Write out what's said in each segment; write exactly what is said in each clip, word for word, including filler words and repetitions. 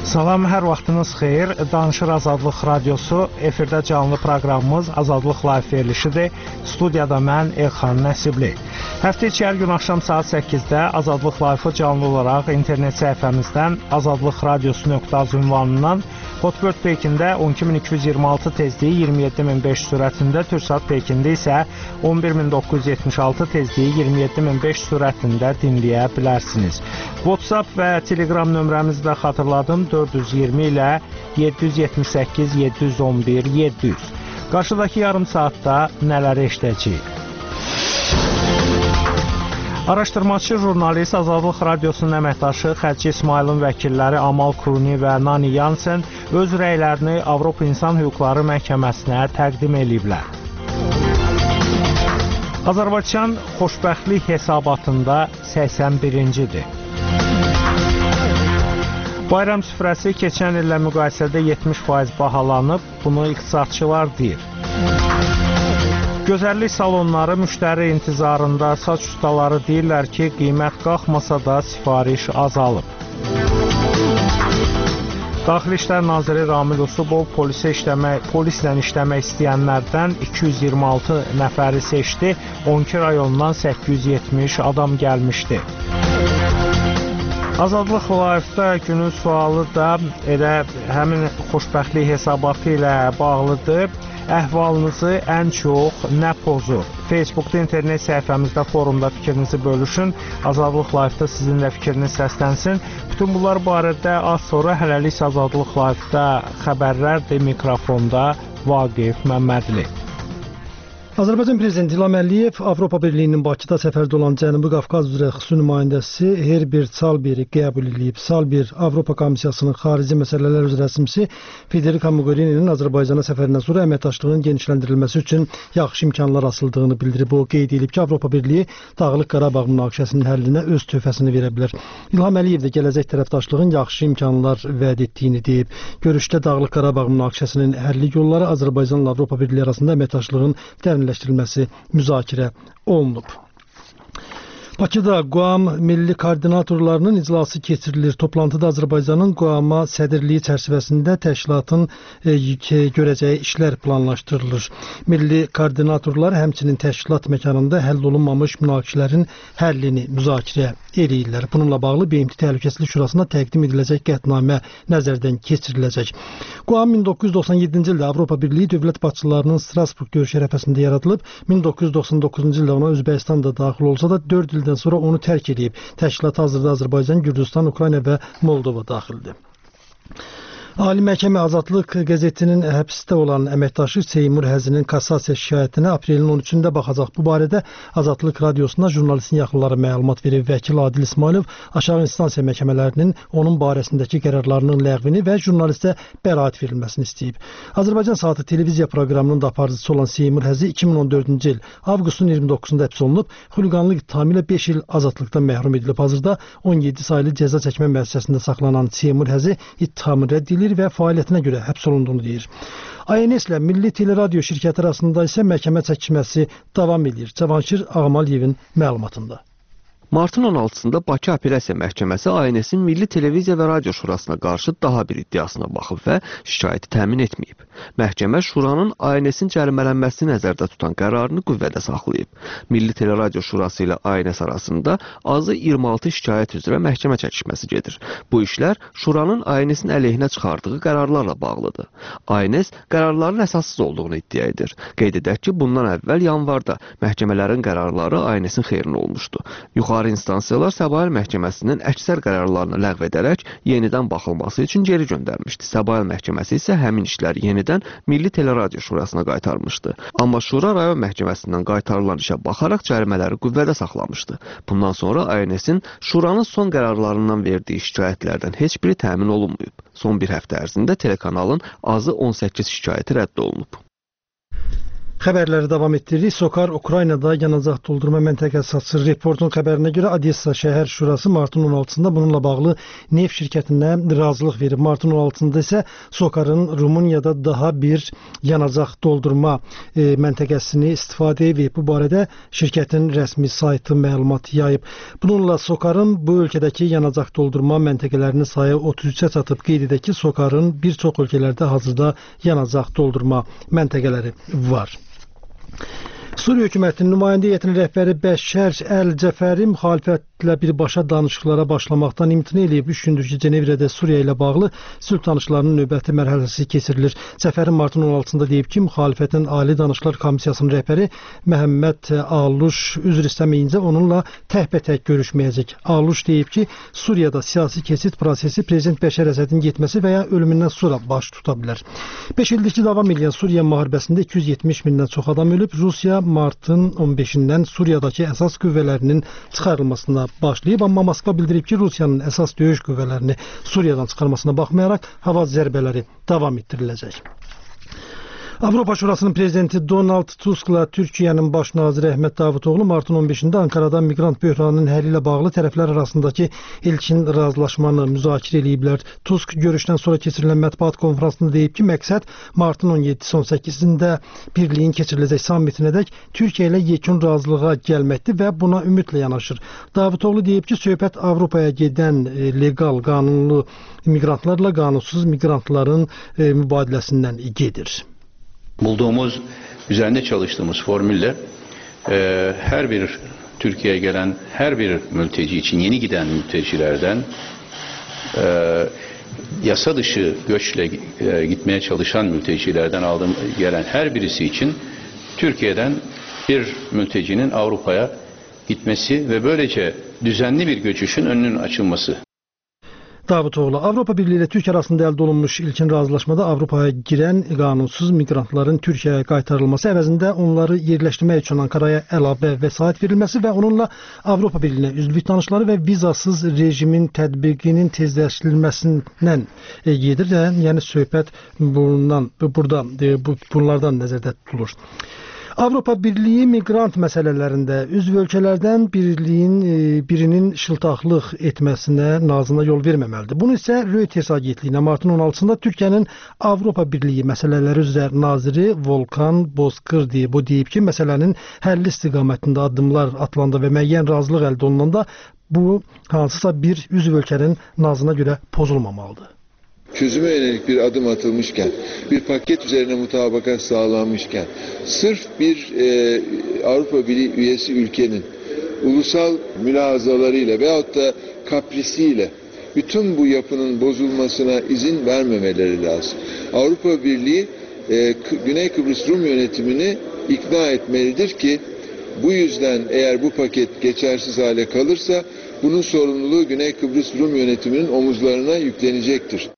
Salam, hər vaxtınız xeyir. Danışır Azadlıq Radiosu. Efirdə canlı proqramımız Azadlıq Live verilişidir. Studiyada mən Elxan Nəsibli. Həftə içi hər gün axşam saat səkkizdə Azadlıq Live-ı canlı olaraq internet səhifəmizdən azadlıq radiosu nöqtə az ünvanından, Hotbird Pekində on iki min iki yüz iyirmi altı tezliyi iyirmi yeddi min beş sürətində, Türksat Pekində isə on bir min doqquz yüz yetmiş altı tezliyi iyirmi yeddi min beş sürətində dinləyə bilərsiniz. WhatsApp və Telegram nömrəmizi də xatırladım, dörd yüz iyirmi ilə yeddi yüz yetmiş səkkiz yeddi yüz on bir yeddi yüz. Qarşıdakı yarım saatda nələri eşidəcəyik? Araşdırmaçı jurnalist Azadlıq Radiosunun əməkdaşı Xəlci İsmailin vəkilləri Amal Kruni və Nani Yansen öz rəylərini Avropa İnsan Hüquqları Məhkəməsinə təqdim ediblər. Azərbaycan xoşbəxtlik hesabatında səksən birincidir. Bayram süfrəsi keçən illə müqayisədə yetmiş faiz bahalanıb, bunu iqtisadçılar deyir. Gözəllik salonları müştəri intizarında, saç ustaları deyirlər ki, qiymət qalxmasa da sifariş azalıb. Daxili İşlər Naziri Ramil Usubov polisə işləmək, polislə işləmək istəyənlərdən iki yüz iyirmi altı nəfəri seçdi, on iki rayondan səkkiz yüz yetmiş adam gəlmişdi. Azadlıq Live-da günün sualı da elə həmin xoşbəxtlik hesabatı ilə bağlıdır. Əhvalınızı ən çox nə pozur? Facebookda, internet səhifəmizdə, forumda fikrinizi bölüşün. Azadlıq Live-da sizin də fikriniz səslənsin. Bütün bunlar barədə az sonra hələlik Azadlıq Live-da xəbərlərdir. Mikrofonda Vaqif Məmmədli. Azərbaycan Prezidenti İlham Əliyev Avropa Birliyinin Bakıda səfərdə olan Cənubi Qafqaz üzrə xüsusi nümayəndəsi Herbert Salberi qəbul edib. Salber Avropa Komissiyasının xarici məsələlər üzrə rəsmisi Federica Mogherini'nin Azərbaycana səfərindən sonra əməkdaşlığın genişləndirilməsi üçün yaxşı imkanlar asıldığını bildirib. O qeyd edib ki, Avropa Birliyi Dağlıq Qarabağ münaqişəsinin həllinə öz töhfəsini verə bilər. İlham Əliyev də gələcək tərəfdaşlığın yaxşı imkanlar vəd etdiyini deyib. Görüşdə Dağlıq Qarabağ münaqişəsinin həlli yolları, Azərbaycanla Avropa Birliyi arasında əməkdaşlığın dərin müzakirə olunub. Bakıda Quam Milli Koordinatorlarının iclası keçirilir. Toplantıda Azərbaycanın Quama sədrliyi çərçivəsində təşkilatın e, görəcəyi işlər planlaşdırılır. Milli koordinatorlar həmçinin təşkilat məkanında həll olunmamış münaqişələrin həllini müzakirə edirlər. Bununla bağlı B M T Təhlükəsizlik Şurasına təqdim ediləcək qətnamə nəzərdən keçiriləcək. Quam min doqquz yüz doxsan yeddinci ildə Avropa Birliyi dövlət başçılarının Strasburq görüşü ərəfəsində yaradılıb. min doqquz yüz doxsan doqquzuncu ildə ona Özbəkistan da daxil olsa da dörd ildən sonra onu tərk edib. Təşkilat hazırda Azərbaycan, Gürcüstan, Ukrayna və Moldova daxildir. Ali Məhkəmə Azadlıq qəzetinin həbsdə olan əməkdaşı Seymur Həzinin kassasiya şikayətinə aprelin on üçündə baxacaq. Bu barədə Azadlıq Radiosuna jurnalistin yaxınları məlumat verib. Vəkil Adil İsmailov aşağı instansiya məhkəmələrinin onun barəsindəki qərarlarının ləğvini və jurnalistə bəraət verilməsini istəyib. Azərbaycan Saatı televiziya proqramının da aparıcısı olan Seymur Həzi iki min on dördüncü il avqustun iyirmi doqquzunda həbs olunub, xuliqanlıq ittihamı ilə beş il azadlıqdan məhrum edilib. Hazırda on yeddi saylı cəza çəkmə müəssisəsində saxlanan Seymur Həzi ittihamı rədd edilir və fəaliyyətinə görə həbs olunduğunu deyir. A N S ilə Milli Teleradio şirkəti arasında isə məhkəmə çəkişməsi davam edir. Cavanşir Ağamaliyevin məlumatında. Martın on altısında Bakı Apellyasiya Məhkəməsi A N S-in Milli Televiziya və Radio Şurasına qarşı daha bir iddiasına baxıb və şikayəti təmin etməyib. Məhkəmə Şuranın A N S-in cərimələnməsini nəzərdə tutan qərarını qüvvədə saxlayıb. Milli Teleradio Şurası ilə A N S arasında azı iyirmi altı şikayət üzrə məhkəmə çəkişməsi gedir. Bu işlər Şuranın A N S-in əleyhinə çıxardığı qərarlarla bağlıdır. A N S qərarların əsassız olduğunu iddia edir. Qeyd edək ki, bundan əvvəl yanvarda məhkəmələrin qərarları A N S-in xeyrinə olmuşdu. Yuxarı instansiyalar Səbail Məhkəməsinin əksər qərarlarını ləğv edərək yenidən baxılması üçün geri göndərmişdi. Səbail Məhkəməsi isə həmin işləri yenidən Milli Teleradio Şurasına qaytarmışdı. Amma Şura rayon məhkəməsindən qaytarılan işə baxaraq cərimələri qüvvədə saxlamışdı. Bundan sonra A N S-in Şuranın son qərarlarından verdiyi şikayətlərdən heç biri təmin olunmayıb. Son bir həftə ərzində telekanalın azı on səkkiz şikayəti rədd olunub. Xəbərləri davam etdiririk. SOCAR Ukraynada yanacaq doldurma məntəqəsi açır. Reportun xəbərinə görə Odessa şəhər şurası martın on altısında bununla bağlı neft şirkətinə razılıq verib. Martın on altısında isə SOCARın Rumuniyada daha bir yanacaq doldurma e, məntəqəsini istifadə edib. Bu barədə şirkətin rəsmi saytı məlumat yayıb. Bununla SOCARın bu ölkədəki yanacaq doldurma məntəqələrinin sayı otuz üçə çatıb. Qeyd edək ki, SOCARın bir çox ölkələrdə hazırda yanacaq doldurma məntəqələri var. Suriya hökumətinin nümayəndə heyətinin rəhbəri Bəşər Əl-Cəfəri müxalifətlə birbaşa danışıqlara başlamaqdan imtina edib. Üç gündür ki, Cenevrədə Suriya ilə bağlı sülh danışıqlarının növbəti mərhələsi keçirilir. Cəfəri martın on altısında deyib ki, müxalifətin Ali Danışıqlar Komissiyasının rəhbəri Məhəmməd Aluş üzr istəməyincə onunla təhbətək görüşməyəcək. Aluş deyib ki, Suriyada siyasi keçid prosesi Prezident Bəşər Əsədin getməsi və ya ölümündən sonra baş tuta bilər. beş ildir ki, davam edən Suriya müharibəsində iki yüz yetmiş mindən çox adam ölüb. Rusiya martın on beşindən Suriyadakı əsas qüvvələrinin çıxarılmasına başlayıb, amma Moskva bildirib ki, Rusiyanın əsas döyüş qüvvələrini Suriyadan çıxarmasına baxmayaraq hava zərbələri davam etdiriləcək. Avropa Şurasının prezidenti Donald Tuskla Türkiyənin baş naziri Əhməd Davutoğlu martın on beşində Ankarada miqrant böhranının həlli ilə bağlı tərəflər arasındakı ilkin razılaşmanı müzakirə ediblər. Tusk görüşdən sonra keçirilən mətbuat konfransında deyib ki, məqsəd martın on yeddisi on səkkizində birliyin keçiriləcək sammitinədək Türkiyə ilə yekun razılığa gəlməkdir və buna ümidlə yanaşır. Davutoğlu deyib ki, söhbət Avropaya gedən legal, qanunlu miqrantlarla qanunsuz miqrantların mübadiləsindən gedir. Bulduğumuz, üzerinde çalıştığımız formülle e, her bir Türkiye'ye gelen her bir mülteci için yeni giden mültecilerden e, yasa dışı göçle e, gitmeye çalışan mültecilerden aldığım gelen her birisi için Türkiye'den bir mültecinin Avrupa'ya gitmesi ve böylece düzenli bir göçüşün önünün açılması. Davutoğlu, Avropa Birliği ilə Türkiyə arasında əldə olunmuş ilkin razılaşmada Avropaya girən qanunsuz miqrantların Türkiyəyə qaytarılması əvəzində onları yerləşdirmək üçün Ankaraya əlavə vəsait verilməsi və onunla Avropa Birliyinə üzvlük danışıqları və vizasız rejimin tətbiqinin tezləşdirilməsindən gedir. Yəni söhbət bundan, burada bu, bunlardan nəzərdə tutulur. Avropa Birliyi miqrant məsələlərində üzv ölkələrdən birliyin birinin şıltaqlıq etməsinə, nazına yol verməməlidir. Bunu isə Reuters agentliyinə martın on altısında Türkiyənin Avropa Birliyi məsələləri üzrə naziri Volkan Bozkır deyib. O deyib ki, məsələnin həlli istiqamətində addımlar atılanda və müəyyən razılıq əldə olunanda bu hansısa bir üzv ölkənin nazına görə pozulmamalıdır. Çözüme yönelik bir adım atılmışken, bir paket üzerine mutabakat sağlanmışken, sırf bir e, Avrupa Birliği üyesi ülkenin ulusal mülahazalarıyla veyahut da kaprisiyle bütün bu yapının bozulmasına izin vermemeleri lazım. Avrupa Birliği e, Güney Kıbrıs Rum yönetimini ikna etmelidir ki, bu yüzden eğer bu paket geçersiz hale kalırsa, bunun sorumluluğu Güney Kıbrıs Rum yönetiminin omuzlarına yüklenecektir.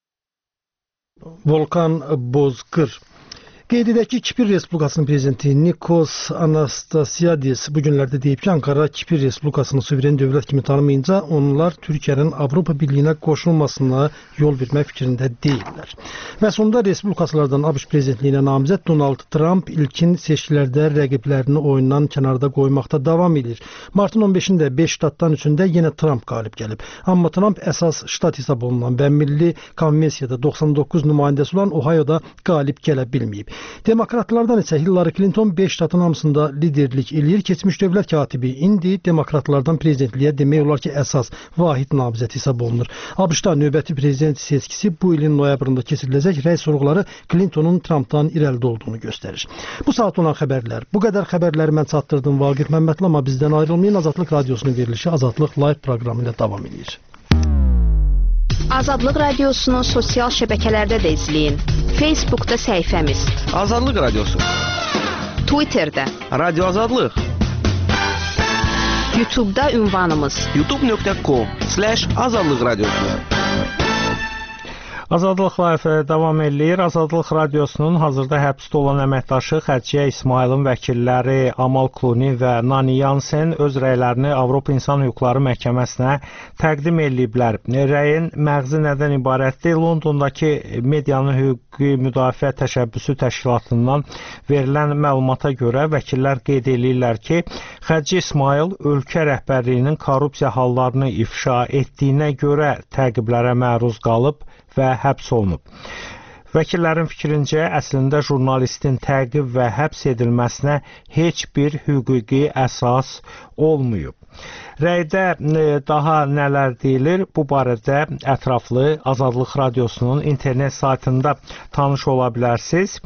Volkan Bozkır. Qeyd edək ki, Kipr Respublikasının prezidenti Nikos Anastasiadis bu günlərdə deyib ki, Ankara Kipr Respublikasını suveren dövlət kimi tanımayınca onlar Türkiyənin Avropa Birliyinə qoşulmasına yol vermək fikrində deyirlər. Və sonunda respublikaçılardan ABŞ prezidentliyinə namizəd Donald Trump ilkin seçkilərdə rəqiblərini oyundan kənarda qoymaqda davam edir. Martın on beşində beş ştatdan üçündə yenə Trump qalib gəlib. Amma Trump əsas ştat hesab olunan və Milli Konvensiyada doxsan doqquz nümayəndəsi olan Ohio'da qalib gələ bilməyib. Demokratlardan isə Hillary Clinton beş ştatın hamısında liderlik eləyir. Keçmiş dövlət katibi indi demokratlardan prezidentliyə demək olar ki, əsas vahid namizəd hesab olunur. ABŞ-da növbəti prezident seçkisi bu ilin noyabrında keçiriləcək. Rəy sorğuları Clintonun Trumpdan irəlidə olduğunu göstərir. Bu saat olan xəbərlər. Bu qədər xəbərləri mən çatdırdım Vaqif Məmmədli, amma bizdən ayrılmayın. Azadlıq Radiosunun verilişi Azadlıq Live proqramı ilə davam edir. Azadlıq Radiosunu sosial şəbəkələrdə də izləyin. Facebookda səhifəmiz Azadlıq Radiosu, Twitterdə Radio Azadlıq, YouTube'da ünvanımız youtube nöqtə com slash azadlıq radiosu. Azadlıq layihəsi davam eləyir. Azadlıq radiosunun hazırda həbsdə olan əməkdaşı Xədicə İsmayılın vəkilləri Amal Kluni və Nani Yansen öz rəylərini Avropa İnsan Hüquqları Məhkəməsinə təqdim ediblər. Rəyin məğzi nədən ibarətdir? Londondakı medianın hüquqi müdafiə təşəbbüsü təşkilatından verilən məlumata görə vəkillər qeyd edirlər ki, Xədicə İsmayıl ölkə rəhbərliyinin korrupsiya hallarını ifşa etdiyinə görə təqiblərə məruz qalıb və həbs olunub. Vəkillərin fikrincə, əslində jurnalistin təqib və həbs edilməsinə heç bir hüquqi əsas olmayıb. Rəydə daha nələr deyilir? Bu barədə ətraflı Azadlıq Radiosunun internet saytında tanış ola bilərsiniz.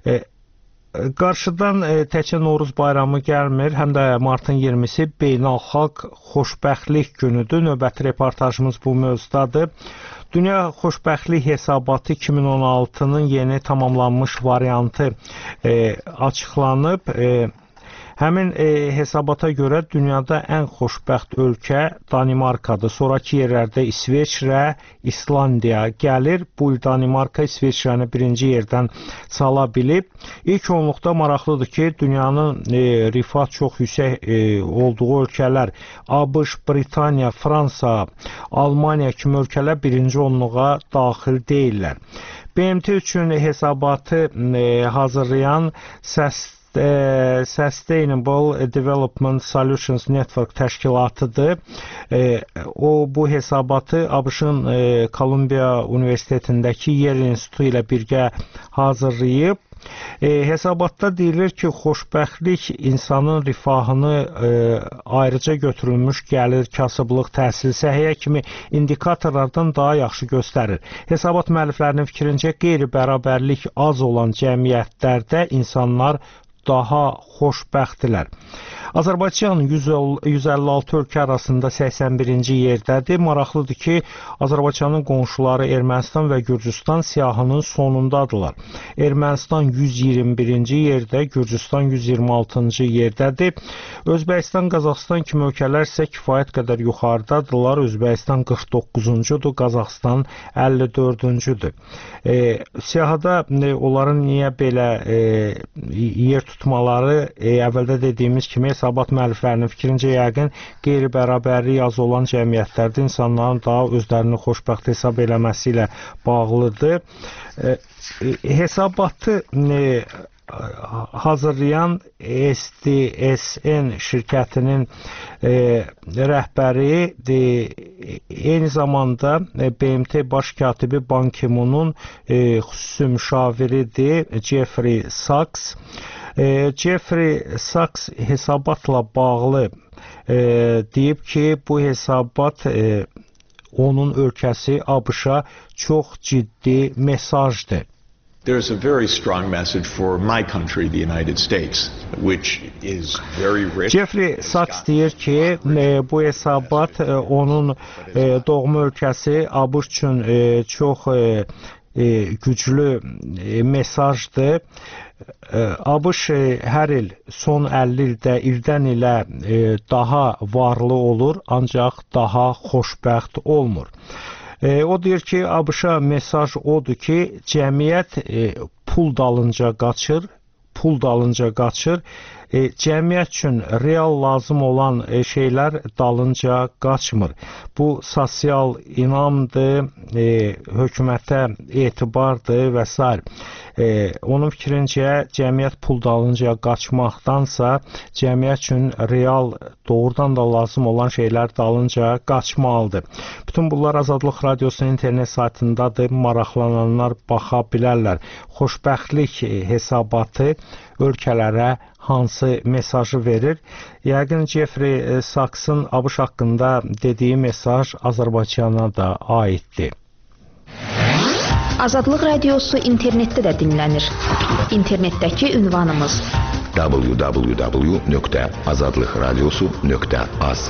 Qarşıdan təkcə Novruz bayramı gəlmir, həm də martın iyirmisi beynəlxalq xoşbəxtlik günüdür. Növbəti reportajımız bu mövzudadır. Dünya Xoşbəxtlik Hesabatı iki min on altının yeni tamamlanmış variantı e, açıqlanıb. E, Həmin e, hesabata görə dünyada ən xoşbəxt ölkə Danimarkadır. Sonraki yerlərdə İsveçrə, İslandiya gəlir. Bu il Danimarka İsveçrəni birinci yerdən sala bilib. İlk onluqda maraqlıdır ki, dünyanın e, rifah çox yüksək e, olduğu ölkələr ABŞ, Britaniya, Fransa, Almaniya kimi ölkələr birinci onluğa daxil deyirlər. B M T üçün hesabatı e, hazırlayan səs Sustainable Development Solutions Network təşkilatıdır. O, bu hesabatı ABŞ-ın Kolumbiya Universitetindəki Yer İnstitutu ilə birgə hazırlayıb. E, hesabatda deyilir ki, xoşbəxtlik insanın rifahını e, ayrıca götürülmüş gəlir, kasıblıq, təhsil, səhiyyə kimi indikatorlardan daha yaxşı göstərir. Hesabat müəlliflərinin fikrincə qeyri-bərabərlik az olan cəmiyyətlərdə insanlar daha xoşbəxtdirlər. Azərbaycan yüz əlli altı ölkə arasında səksən birinci yerdədir. Maraqlıdır ki, Azərbaycanın qonşuları Ermənistan və Gürcüstan siyahının sonundadırlar. Ermənistan yüz iyirmi birinci yerdə, Gürcüstan yüz iyirmi altıncı yerdədir. Özbəkistan, Qazaxstan kimi ölkələr isə kifayət qədər yuxarıdadırlar. Özbəkistan qırx doqquzuncudur, Qazaxstan əlli dördüncüdür. E, siyahıda e, onların niyə belə e, yer tutmaları e, əvvəldə dediyimiz kimi hesabat müəlliflərinin fikrincə yəqin qeyri-bərabərlik az olan cəmiyyətlərdə insanların daha özlərini xoşbəxt hesab eləməsi ilə bağlıdır. E, hesabatı e, hazırlayan S D S N şirkətinin e, rəhbəri de, eyni zamanda e, B M T baş katibi Ban Ki-moon'un e, xüsusi müşaviridir, Jeffrey Sachs. E, Jeffrey Sachs hesabatla bağlı e, deyib ki, bu hesabat e, onun ölkəsi ABŞ-a çox ciddi mesajdır. There's a very strong message for my country, the United States, which is very rich. Jeffrey Sachs deyir ki, e, bu hesabat e, onun e, doğma ölkəsi ABŞ üçün e, çox e, e, güclü e, mesajdır. ABŞ hər il son əlli ildə ildən ilə e, daha varlı olur, ancaq daha xoşbəxt olmur. E, o deyir ki, ABŞ-a mesaj odur ki, cəmiyyət e, pul dalınca qaçır, pul dalınca qaçır. E, cəmiyyət üçün real lazım olan e, şeylər dalınca qaçmır. Bu sosial inamdır, e, hökumətə etibardır və s. E, onun fikrincə cəmiyyət pul dalınca qaçmaqdansa cəmiyyət üçün real, doğrudan da lazım olan şeylər dalınca qaçmalıdır. Bütün bunlar Azadlıq Radiosunun internet saytındadır. Maraqlananlar baxa bilərlər. Xoşbəxtlik hesabatı ölkələrə hansı mesajı verir? Yəqin Jeffrey Sachs'ın ABŞ haqqında dediyi mesaj Azərbaycana da aiddir. Azadlıq Radiosu internetdə də dinlənir. İnternetdəki ünvanımız w w w nöqtə azadlıqradiosu nöqtə az.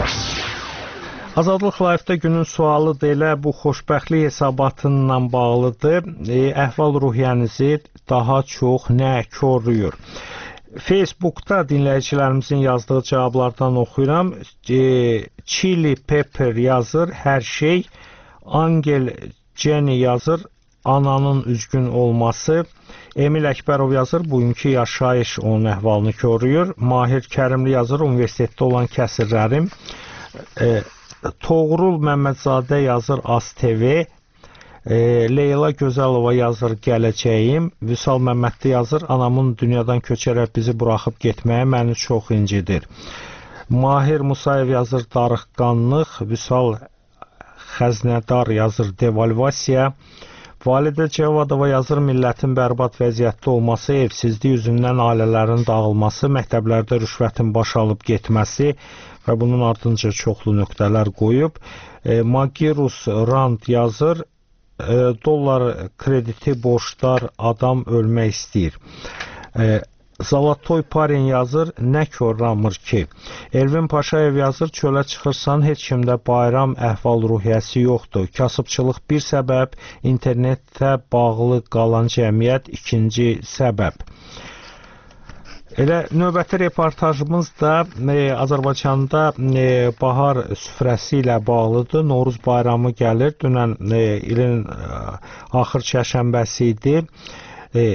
Azadlıq Live-də günün sualı da elə bu xoşbəxtlik hesabatıyla bağlıdır. E, əhval-ruhiyyənizi daha çox nə koruyur? Facebookda dinləyicilərimizin yazdığı cavablardan oxuyuram. E, Chili Pepper yazır, hər şey. Angel Jenny yazır, ananın üzgün olması. Emil Əkbərov yazır, bugünkü yaşayış onun əhvalını koruyur. Mahir Kərimli yazır, universitetdə olan kəsirlərim. E, Toğrul Məmmədzadə yazır, Az T V. E, Leyla Gözəlova yazır, gələcəyim. Vüsal Məmmədli yazır, anamın dünyadan köçərək bizi buraxıb getməyə məni çox incidir. Mahir Musayev yazır, darıqqanlıq. Vüsal Xəznədar yazır, devalvasiya. Validə Cevadova yazır, millətin bərbad vəziyyətdə olması, evsizlik yüzündən ailələrin dağılması, məktəblərdə rüşvətin baş alıb getməsi və bunun ardınca çoxlu nöqtələr qoyub. E, Magirus Rand yazır, e, dollar krediti borçlar, adam ölmək istəyir. E, Zalatoy Parin yazır, nə korlanmır ki. Elvin Paşayev yazır, çölə çıxırsan, heç kimdə bayram əhval ruhiyyəsi yoxdur. Kasıbçılıq bir səbəb, internetdə bağlı qalan cəmiyyət ikinci səbəb. Elə növbəti reportajımız da e, Azərbaycanda e, bahar süfrəsi ilə bağlıdır. Novruz bayramı gəlir. Dünən e, ilin e, axır çərşənbəsi idi. E,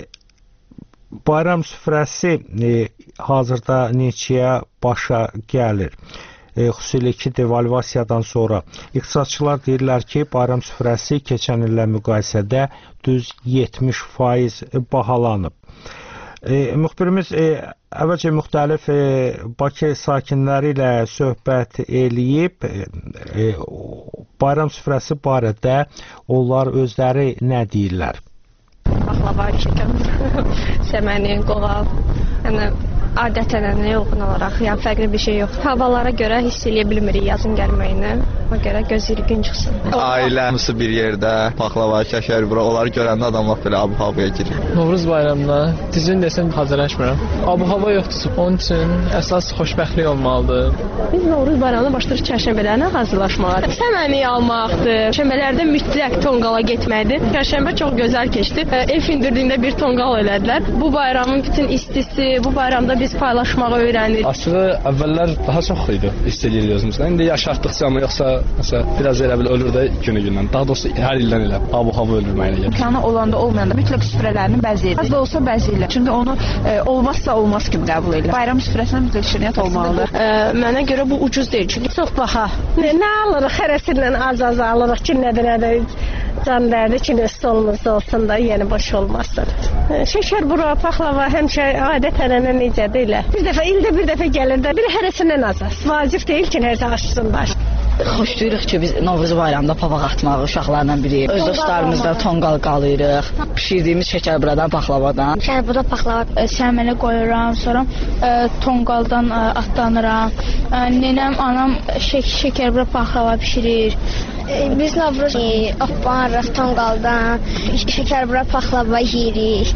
Bayram süfrəsi e, hazırda neçəyə başa gəlir? E, xüsusilə ki, devalvasiyadan sonra iqtisadçılar deyirlər ki, bayram süfrəsi keçən illə müqayisədə düz yetmiş faiz bahalanıb. E, müxbirimiz e, əvvəlcə müxtəlif e, Bakı sakinləri ilə söhbət eləyib. E, e, bayram süfrəsi barədə onlar özləri nə deyirlər? Baklava, şəkər, səməni, qoğal, yəni adətən yoğun olaraq, yəni fərqli bir şey yox. Havalara görə hiss eləyə bilmirik yazın gəlməyini. Ona görə gözləyirik gün çıxsın. Ailə hamısı bir yerdə, baklava, şəkər, bura onları görəndə adamlar belə abu-havaya girir. Novruz bayramına düzün desəm hazırlaşmıram. Abu-hava yoxdur. Onun üçün əsas xoşbəxtlik olmalıdır. Biz Novruz bayramına başlayırıq çərşənbələrinə hazırlaşmağa. Səməni almaqdır. Çərşənbələrdə mütləq tonqala getməkdir. Çərşənbə çox gözəl keçdi. Ev hündürlüyündə bir tonqal elədilər. Bu bayramın bütün istisi, bu bayramda biz paylaşmağı öyrənirik. Açığı əvvəllər daha çox idi, hiss edirik özümüzdən. İndi yaş artdıqca amma yoxsa məsələn biraz elə bil ölür də günü-gündən. Daha doğrusu hər ildən elə abu-hava öldürməyinə gəlir. İmkanı olanda olmayanda mütləq süfrələrini bəzəyir. Az da olsa bəzəyirlər. Çünki onu e, olmazsa olmaz kimi qəbul edirlər. Bayram süfrəsində mütləq şirniyyat olmalıdır. E, mənə görə bu ucuz deyil. Çünki çox baha. Nə, nə alırıq? Hərəsindən az-az alırıq ki, nədir-nədir can dərdi ki, stolumuzda olsun da yeni boş olmasın. E, şəkər, bura, paxlava həmişə adət-ənənə necədir elə. Bir dəfə, ildə bir dəfə gəlir də bir hərəsindən az-az. Vacib deyil ki, hər zaman açsınlar. Xoşlayırıq ki, biz Novruz bayramında pavaq atmağı uşaqlarla biri. Öz dostlarımızla tonqal qalıyırıq. Pişirdiyimiz şəkər buradan, paxlavadan. Şəkər burada paxlava səməni qoyuram, sonra ə, tonqaldan ə, atlanıram. Ə, Nənəm, anam şək şəkər bura paxlava pişirir. Biz Novruz oplanırıq tonqaldan, şəkər bura paxlava yeyirik.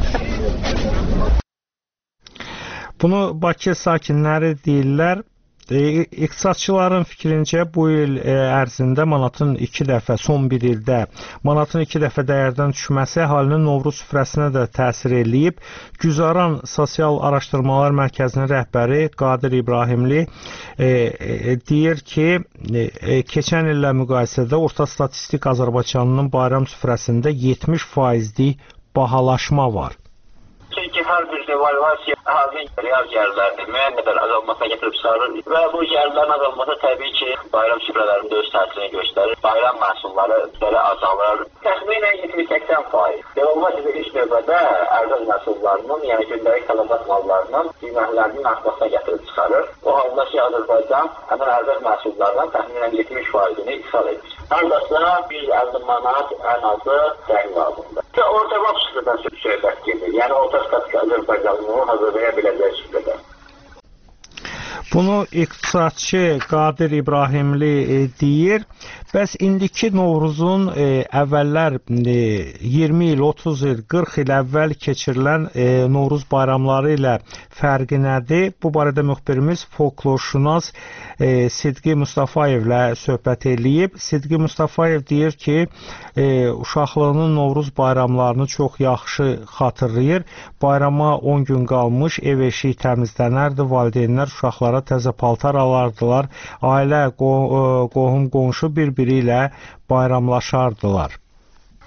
Bunu Bakı sakinləri deyirlər. E, İqtisadçıların fikrincə bu il e, ərzində manatın iki dəfə, son bir ildə manatın iki dəfə dəyərdən düşməsi əhalinin Novruz süfrəsinə də təsir eləyib. Güzaran Sosial Araşdırmalar Mərkəzinin rəhbəri Qadir İbrahimli e, e, deyir ki, e, keçən illə müqayisədə orta statistik Azərbaycanının bayram süfrəsində yetmiş faizlik bahalaşma var. Çünki hər bir devalvasiya əhalinin real gəlirlərini müəyyən qədər azalmasına gətirib çıxarır və bu gəlirlərin azalması təbii ki, bayram süfrələrində öz təsirini göstərir. Bayram məhsulları belə azalır. Təxminən yetmiş səksən faiz. Devalvasiya ilk növbədə ərzaq məhsullarının, yəni gündəlik tələbat mallarının qiymətlərinin artmasına gətirib çıxarır. O halda ki, Azərbaycan həmin ərzaq məhsullarından təxminən yetmiş faizini ixal edir. Hardasa bir əlli manat ən azı təyin lazımdır. Orta vaxt süfrədən söhbət gedir. Yəni orta statik Azərbaycanını hazırlaya biləcək süfrədən. Bunu iqtisadçı Qadir İbrahimli e, deyir. Bəs indiki Novruzun e, əvvəllər e, iyirmi il, otuz il, qırx il əvvəl keçirilən e, Novruz bayramları ilə fərqi nədir? Bu barədə müxbirimiz folklorşünas e, Sidqi Mustafayevlə söhbət eləyib. Sidqi Mustafayev deyir ki, e, uşaqlığının Novruz bayramlarını çox yaxşı xatırlayır. Bayrama on gün qalmış ev eşiyi təmizlənərdi, valideynlər uşaqlara təzə paltar alardılar, ailə, qohum, qonşu bir-biri ilə bayramlaşardılar.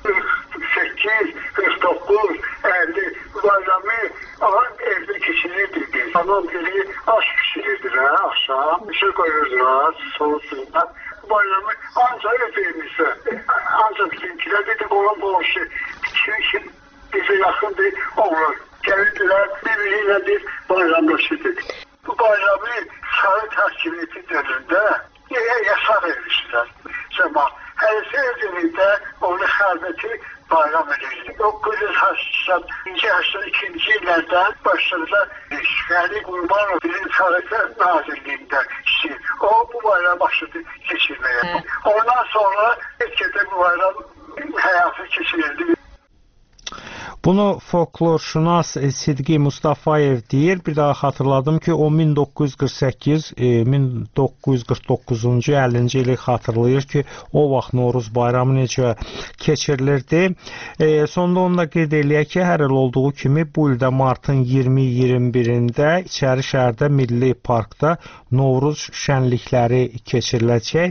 Ama evde keçirirdi biz. Anam biri aş pişirirdiler akşam. Bir şey koyurdular soğusunda. Bayramı ancak evimizde. Ancak bizimkiler dedik olan bu işi. Çünkü bize yakın bir oğlan. Geldiler birbiriyle bir bayramlaşırdık. Bu bayramı sarı takibiyeti dönümde yasak etmişler. Cemaat. Her sevdiğinde onu harbeti bayram edildi. dokuz yüz seksen ikinci illərdən başladı işgali Qurbanov Bilim Tarihlər Nazirliyində işi. O bu bayram başladı keçirmeye. Ondan sonra ülkede bu bayram hayatı keçirildi. Bunu folklorşünas Sidqi Mustafayev deyir. Bir daha xatırladım ki, o min doqquz yüz qırx səkkiz min doqquz yüz qırx doqquzuncu əllinci ili xatırlayır ki, o vaxt Novruz bayramı necə keçirilirdi. E, sonda onu da qeyd eləyək ki, hər il olduğu kimi bu ildə martın iyirmi iyirmi birində İçəri şəhərdə Milli Parkda Novruz şənlikləri keçiriləcək.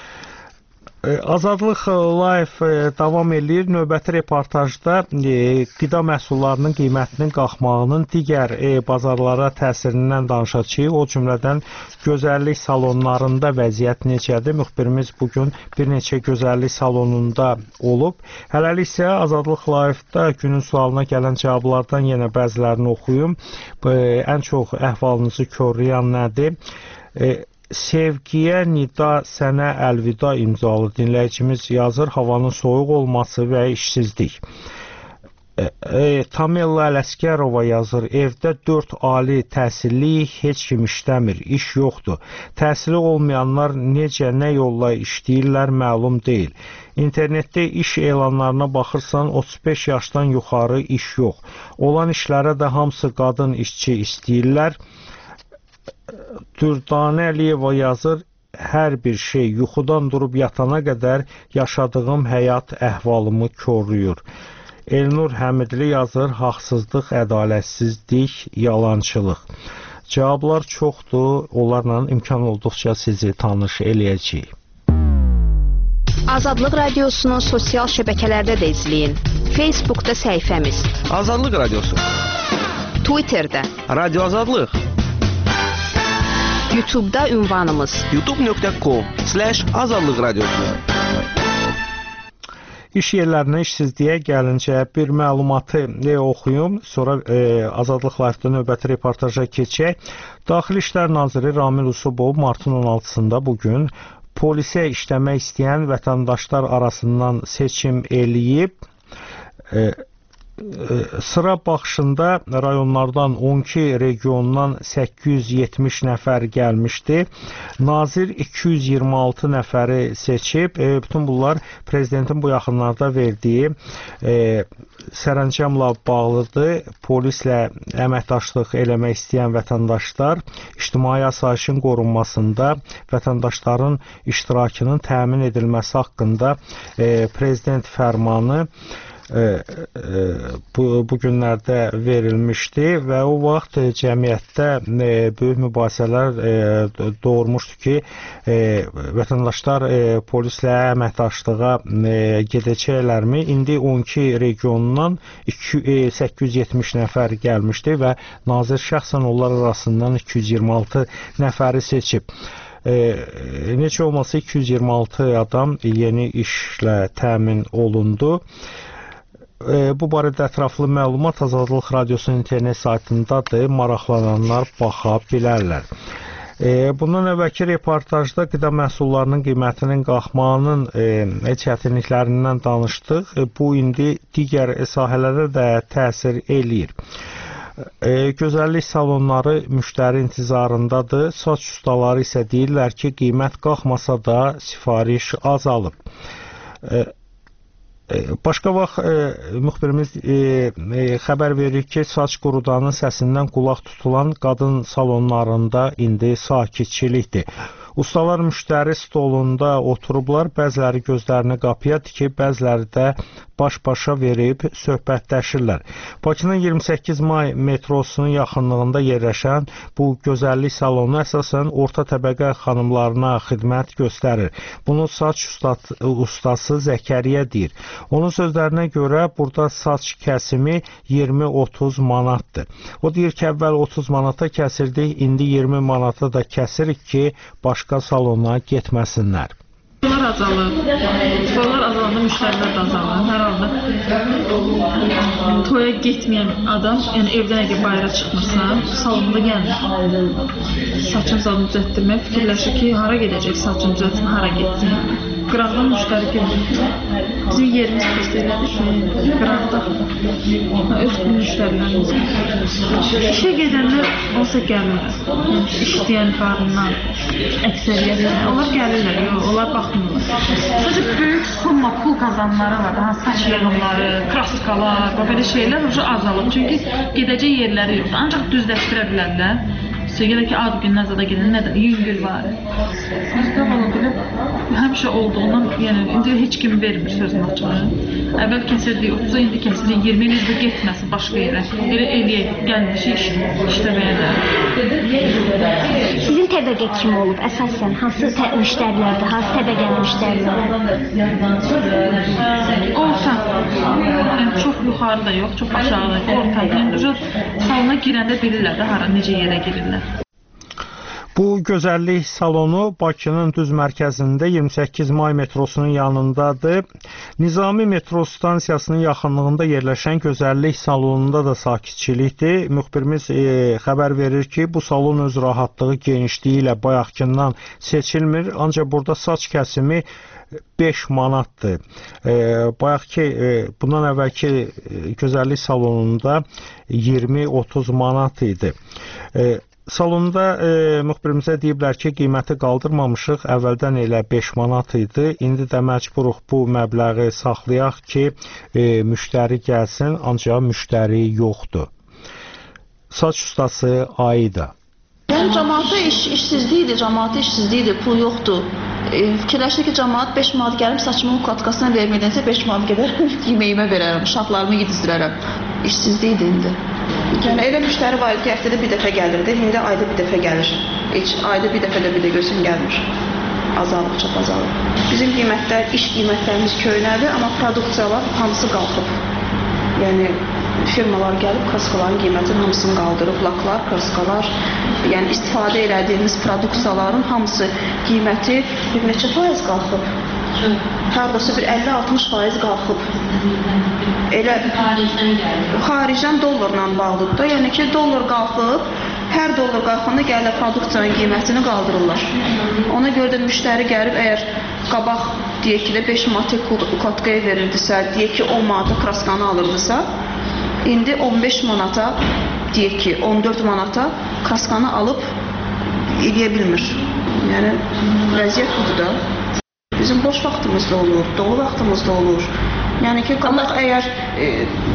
Azadlıq Live davam edir. Növbəti reportajda e, qida məhsullarının qiymətinin qalxmağının digər e, bazarlara təsirindən danışacağıq. O cümlədən gözəllik salonlarında vəziyyət necədir? Müxbirimiz bugün bir neçə gözəllik salonunda olub. Hələlik isə Azadlıq Live-da günün sualına gələn cavablardan yenə bəzilərini oxuyum. E, ən çox əhvalınızı korlayan nədir? E, Sevgiyə nida, sənə əlvida imzalı dinləyicimiz yazır. Havanın soyuq olması və işsizlik. E, e, Tamella Ələskərova yazır. Evdə dörd ali təhsilli, heç kim işləmir, iş yoxdur. Təhsili olmayanlar necə, nə yolla işləyirlər məlum deyil. İnternetdə iş elanlarına baxırsan, otuz beş yaşdan yuxarı iş yox. Olan işlərə də hamısı qadın işçi istəyirlər. Dürdanə Əliyeva yazır, hər bir şey yuxudan durub yatana qədər yaşadığım həyat əhvalımı korlayır. Elnur Həmidli yazır, haqsızlıq, ədalətsizlik, yalançılıq. Cavablar çoxdur, onlarla imkan olduqca sizi tanış eləyəcəyik. Azadlıq Radiosunun sosial şəbəkələrdə də izləyin. Facebookda səhifəmiz Azadlıq Radiosu, Twitterdə Radio Azadlıq, YouTube'da ünvanımız youtube nöqtə com slash azadlıq radiosu. İş yerlərinə işsizliyə gəlincə bir məlumatı e, oxuyum, sonra e, Azadlıq Live-da növbəti reportaja keçək. Daxili İşlər Naziri Ramil Usubov martın on altısında bugün polisə işləmək istəyən vətəndaşlar arasından seçim eləyib. E, Sıra baxışında rayonlardan on iki regiondan səkkiz yüz yetmiş nəfər gəlmişdi. Nazir iki yüz iyirmi altı nəfəri seçib. E, bütün bunlar prezidentin bu yaxınlarda verdiyi e, sərəncamla bağlıdır. Polislə əməkdaşlıq eləmək istəyən vətəndaşlar ictimai asayişin qorunmasında vətəndaşların iştirakının təmin edilməsi haqqında e, prezident fərmanı E, e, bu, bu günlərdə verilmişdi və o vaxt e, cəmiyyətdə e, böyük mübahisələr e, doğurmuşdu ki, e, vətəndaşlar e, polislə əməkdaşlığa e, gedəcəklərmi? İndi on iki regionundan səkkiz yüz yetmiş nəfər gəlmişdi və nazir şəxsən onlar arasından iki yüz iyirmi altı nəfəri seçib. E, necə olmasa iki yüz iyirmi altı adam yeni işlə təmin olundu. Bu barədə ətraflı məlumat Azadlıq Radiosunun internet saytındadır. Maraqlananlar baxa bilərlər. Bundan əvvəlki reportajda qida məhsullarının qiymətinin qalxmağının çətinliklərindən danışdıq. Bu indi digər sahələrə də təsir eləyir. Gözəllik salonları müştəri intizarındadır. Saç ustaları isə deyirlər ki, qiymət qalxmasa da sifariş azalıb. Başqa vaxt e, müxbirimiz e, e, xəbər verir ki, saç qurudanın səsindən qulaq tutulan qadın salonlarında indi sakitçilikdir. Ustalar müştəri stolunda oturublar, bəziləri gözlərini qapıya tikib, bəziləri də baş-başa verib söhbətləşirlər. Bakının iyirmi səkkiz may metrosunun yaxınlığında yerləşən bu gözəllik salonu əsasən orta təbəqə xanımlarına xidmət göstərir. Bunu saç ustası Zəkəriyə deyir. Onun sözlərinə görə burada saç kəsimi iyirmi otuz manatdır. O deyir ki, əvvəl otuz manata kəsirdik, indi iyirmi manata da kəsirik ki, başqa salona getməsinlər. Toylar azalır. Toylar azalanda müştərilər də azalır. Hər halda toya getməyən adam, yəni evdən əgər bayıra çıxmırsa, salonda gəlmir. Saçın zadını düzəltdirmək fikirləşir ki, hara gedəcək saçın düzəltsin, hara getsin. Qıraqdan müştəri görmür. Bizim yerimiz pis elədir ki, qıraqda öz müştərilərimiz. İşə gedənlər olsa gəlmir. Yəni, işləyən qarından, əksəriyyət, onlar gəlirlər, yox, onlar baxmırlar. Sadəcə böyük summa pul qazanları var, daha saç yığımları, kraskalar, belə şeylər azalır. Çünki gedəcək yerləri yoxdur. Ancaq düzləşdirə bilərlər. Yenə ki, ad gündən zada gedin, nədən? Yüngül var. Bizdə valla belə həmişə olduğundan, yəni, indi heç kim vermir sözün açığı. Əvvəl kəsirdik otuza, indi kəsirdik iyirmi il üzrə getməsin başqa yerə. Belə eləyək, gəlmişik işləməyə də. Sizin təbəqə kim olub? Əsasən, hansı müştərilərdir? Hansı təbəqənin müştəriləri? Olsa, yəni, çox yuxarıda yox, çox aşağıda, ortada. Salona girəndə bilirlər də hara, necə yerə girirlər. Bu gözəllik salonu Bakının düz mərkəzində iyirmi səkkiz may metrosunun yanındadır. Nizami metro stansiyasının yaxınlığında yerləşən gözəllik salonunda da sakitçilikdir. Müxbirimiz e, xəbər verir ki, bu salon öz rahatlığı, genişliyi ilə bayaqkından seçilmir. Ancaq burada saç kəsimi beş manatdır. E, bayaq ki, e, bundan əvvəlki e, gözəllik salonunda iyirmi otuz manat idi. E, Salonda e, müxbirimizə deyiblər ki, qiyməti qaldırmamışıq, əvvəldən elə beş manat idi, indi də məcburuq bu məbləği saxlayaq ki, e, müştəri gəlsin, ancaq müştəri yoxdur. Saç ustası Aida. Yəni, cəmaata iş, işsizlikdir, cəmaata işsizlikdir, pul yoxdur. E, fikirləşdir ki, cəmaat beş manat gəlib, saçımın katkasına verməkdənsə beş manat gedər, yeməyimə verərəm, uşaqlarımı yedizdirərəm. İşsizlikdir indi. Yəni, elə müştəri var ki, həftədə bir dəfə gəlirdi, indi ayda bir dəfə gəlir. Heç ayda bir dəfə də bir də görsən gəlmir. Azalıq, çox azalıq. Bizim qiymətlər, iş qiymətlərimiz köynədir, amma produksiyalar hamısı qalxıb. Yəni, firmalar gəlib kraskaların qiymətinin hamısını qaldırıb, laklar, kraskalar, yəni istifadə elədiyimiz produksiyaların hamısı qiyməti bir neçə faiz qalxıb. Haradasa bir əlli altmış faiz qalxıb. Elə xaricdən dollarla bağlıdır da, yəni ki, dollar qalxıb, hər dollar qalxanda gəlirlər produksiyanın qiymətini qaldırırlar. Ona görə də müştəri gəlib, əgər qabaq deyək ki, beş manata kotkaya verirdisə, deyək ki, on manata kraskanı alırdısa, indi on beş manata, deyək ki, on dörd manata kraskanı alıb eləyə bilmir. Yəni, vəziyyət budur da. Bizim boş vaxtımızda olur, dolu vaxtımızda olur. Yəni ki, qabaq əgər e,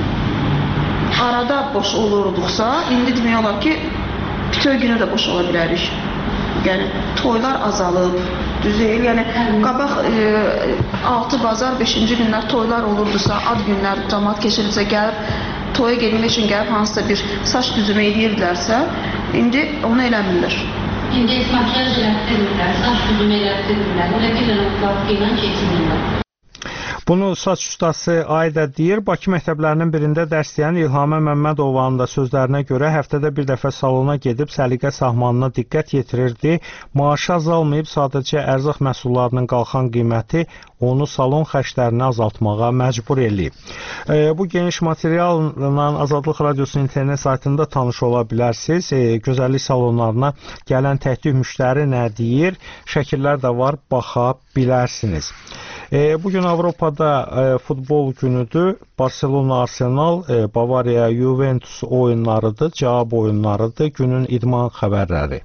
arada boş olurduqsa, indi demək olar ki, bütöv günü də boş ola bilərik. Yəni, toylar azalıb, düzeyil. Yəni, qabaq e, altı bazar, beşinci günlər toylar olurdusa, ad günlər cəmaat keçirirsə, gəlib, toya gedilmək üçün gəlib hansısa bir saç düzümü edirlərsə, indi onu eləmirlər. İndi saçlar zirətdirmirlər, saç düzümü elətdirmirlər, elə bir dənə qapı ilə keçirmirlər. Bunu saç ustası Ayda deyir. Bakı məktəblərinin birində dərs deyən İlhamə Məmmədovanın da sözlərinə görə həftədə bir dəfə salona gedib səliqə sahmanına diqqət yetirirdi. Maaşı azalmayıb, sadəcə ərzaq məhsullarının qalxan qiyməti onu salon xərclərini azaltmağa məcbur eləyib. E, bu geniş materialla Azadlıq Radiosunun internet saytında tanış ola bilərsiniz. E, gözəllik salonlarına gələn təklif müştəri nə deyir? Şəkillər də var, baxa bilərsiniz. E, bugün Avropada e, futbol günüdür. Barcelona Arsenal, e, Bavariya Juventus oyunlarıdır, cavab oyunlarıdır. Günün idman xəbərləri.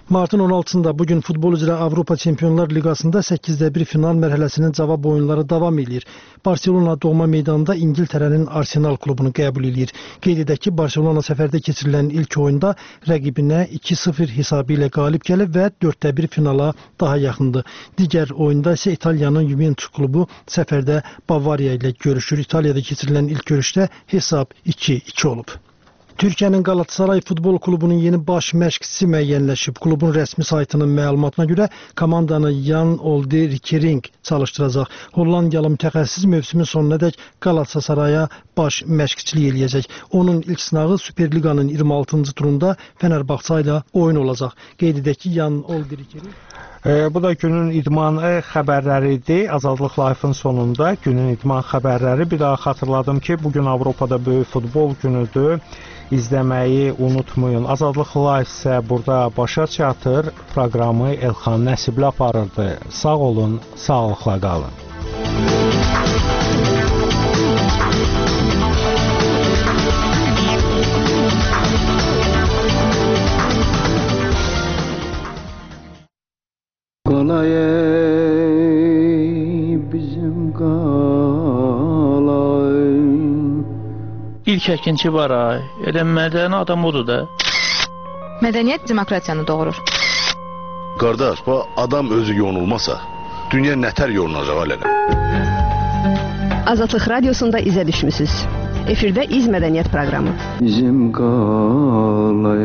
Martın on altısında bugün futbol üzrə Avropa Çempionlar Liqasında səkkizdə bir final mərhələsinin cavab oyunları davam edir. Barcelona doğma meydanında İngiltərənin Arsenal klubunu qəbul edir. Qeyd edək ki, Barcelona səfərdə keçirilən ilk oyunda rəqibinə iki sıfır hesabı ilə qalib gəlib və dörddə bir finala daha yaxındır. Digər oyunda isə İtaliyanın Juventus klubu səfərdə Bavariya ilə görüşür. İtaliyada keçirilən ilk görüşdə hesab iki iki olub. Türkiyənin Galatasaray Futbol Klubunun yeni baş məşqçisi müəyyənləşib. Klubun rəsmi saytının məlumatına görə komandanı Jan Olde Rikering çalışdıracaq. Hollandiyalı mütəxəssis mövsümün sonunadək Galatasaraya baş məşqçilik eləyəcək. Onun ilk sınağı Superliqanın iyirmi altıncı turunda Fenerbahçe ilə oyun olacaq. Qeyd edək ki, Jan Olde Rikering E, bu da günün idman xəbərləri idi. Azadlıq Live-ın sonunda günün idman xəbərləri. Bir daha xatırladım ki, bugün Avropada böyük futbol günüdür. İzləməyi unutmayın. Azadlıq Live isə burada başa çatır. Proqramı Elxan Nəsibli aparırdı. Sağ olun, sağlıqla qalın. Qalay bizim qalay. İlk əkinçi var ay. Elə mədəni adam odur da. Mədəniyyət demokratiyanı doğurur. Qardaş, bu adam özü yonulmasa, dünya nətər yonulacaq alələ? Azadlıq Radiosunda izə düşmüsünüz. Efirdə İz Mədəniyyət proqramı. Bizim qalay.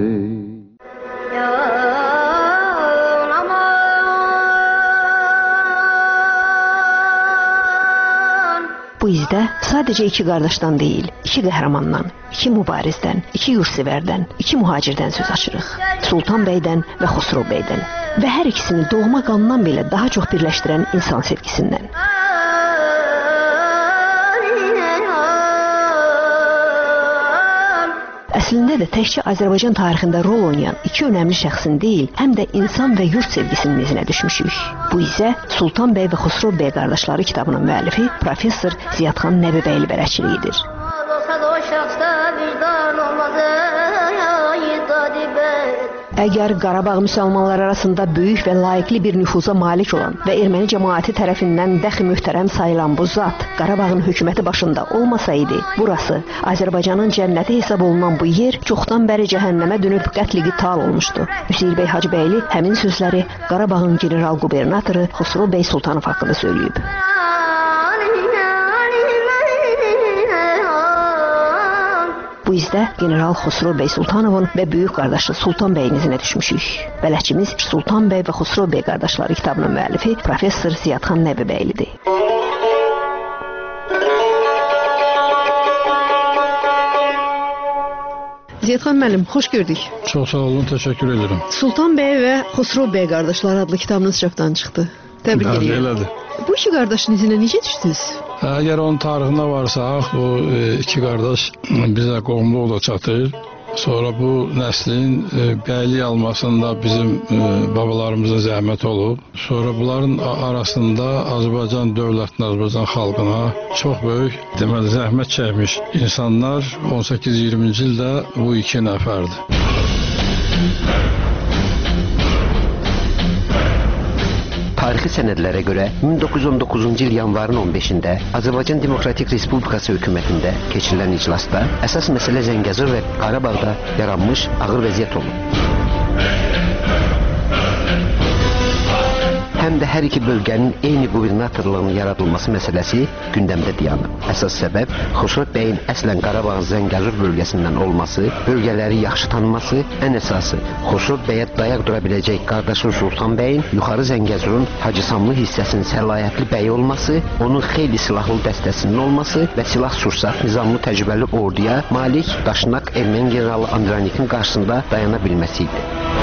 Bu izdə sadəcə iki qardaşdan deyil, iki qəhrəmandan, iki mübarizdən, iki yurtsevərdən, iki mühacirdən söz açırıq. Sultan bəydən və Xosrov bəydən və hər ikisini doğma qandan belə daha çox birləşdirən insan sevgisindən. Əslində də təkcə Azərbaycan tarixində rol oynayan iki önəmli şəxsin deyil, həm də insan və yurt sevgisinin izinə düşmüşük. Bu izə Sultan bəy və Xosrov bəy qardaşları kitabının müəllifi professor Ziyadxan Nəbibəyli bələdçiliyidir. Əgər Qarabağ müsəlmanlar arasında böyük və layiqli bir nüfuza malik olan və erməni cəmaəti tərəfindən dəxi möhtərəm sayılan bu zat Qarabağın hökuməti başında olmasaydı, burası Azərbaycanın cənnəti hesab olunan bu yer çoxdan bəri cəhənnəmə dönüb qətl-i qital olmuşdu. Hüseyr bəy Hacıbəyli həmin sözləri Qarabağın general qubernatoru Xosrov bəy Sultanov haqqında söyləyib. Bu izdə general Xosrov bəy Sultanovun və böyük qardaşı Sultan bəyin izinə düşmüşük. Bələdçimiz Sultan bəy və Xosrov bəy qardaşları kitabının müəllifi professor Ziyadxan Nəbibəylidir. Ziyadxan müəllim, xoş gördük. Çox sağ olun, təşəkkür edirəm. Sultan bəy və Xosrov bəy qardaşları adlı kitabınız çapdan çıxdı. Təbrik edirəm. Elədir. Bu iki qardaşın izinə necə düşdünüz? Əgər onun tarixində varsaq, o iki qardaş bizə qohumlu ola çatır. Sonra bu nəslin bəylik almasında bizim babalarımızın zəhmət olub. Sonra bunların arasında Azərbaycan dövlətinə, Azərbaycan xalqına çox böyük deməli zəhmət çəkmiş insanlar on səkkiz iyirminci ildə bu iki nəfərdir. Tarixi sənədlərə görə min doqquz yüz on doqquzuncu il yanvarın on beşində Azərbaycan Demokratik Respublikası hökumətində keçirilən iclasda əsas məsələ Zəngəzur və Qarabağda yaranmış ağır vəziyyət olub. Həm də hər iki bölgənin eyni qubernatorluğunun yaradılması məsələsi gündəmdə dayanıb. Əsas səbəb Xosrov bəyin əslən Qarabağın Zəngəzur bölgəsindən olması, bölgələri yaxşı tanıması, ən əsası Xosrov bəyə dayaq dura biləcək qardaşı Sultan bəyin yuxarı Zəngəzurun Hacısamlı hissəsinin səlahiyyətli bəyi olması, onun xeyli silahlı dəstəsinin olması və silah-sursat nizamlı təcrübəli orduya malik Daşnak erməni generalı Andranikin qarşısında dayana bilməsi idi.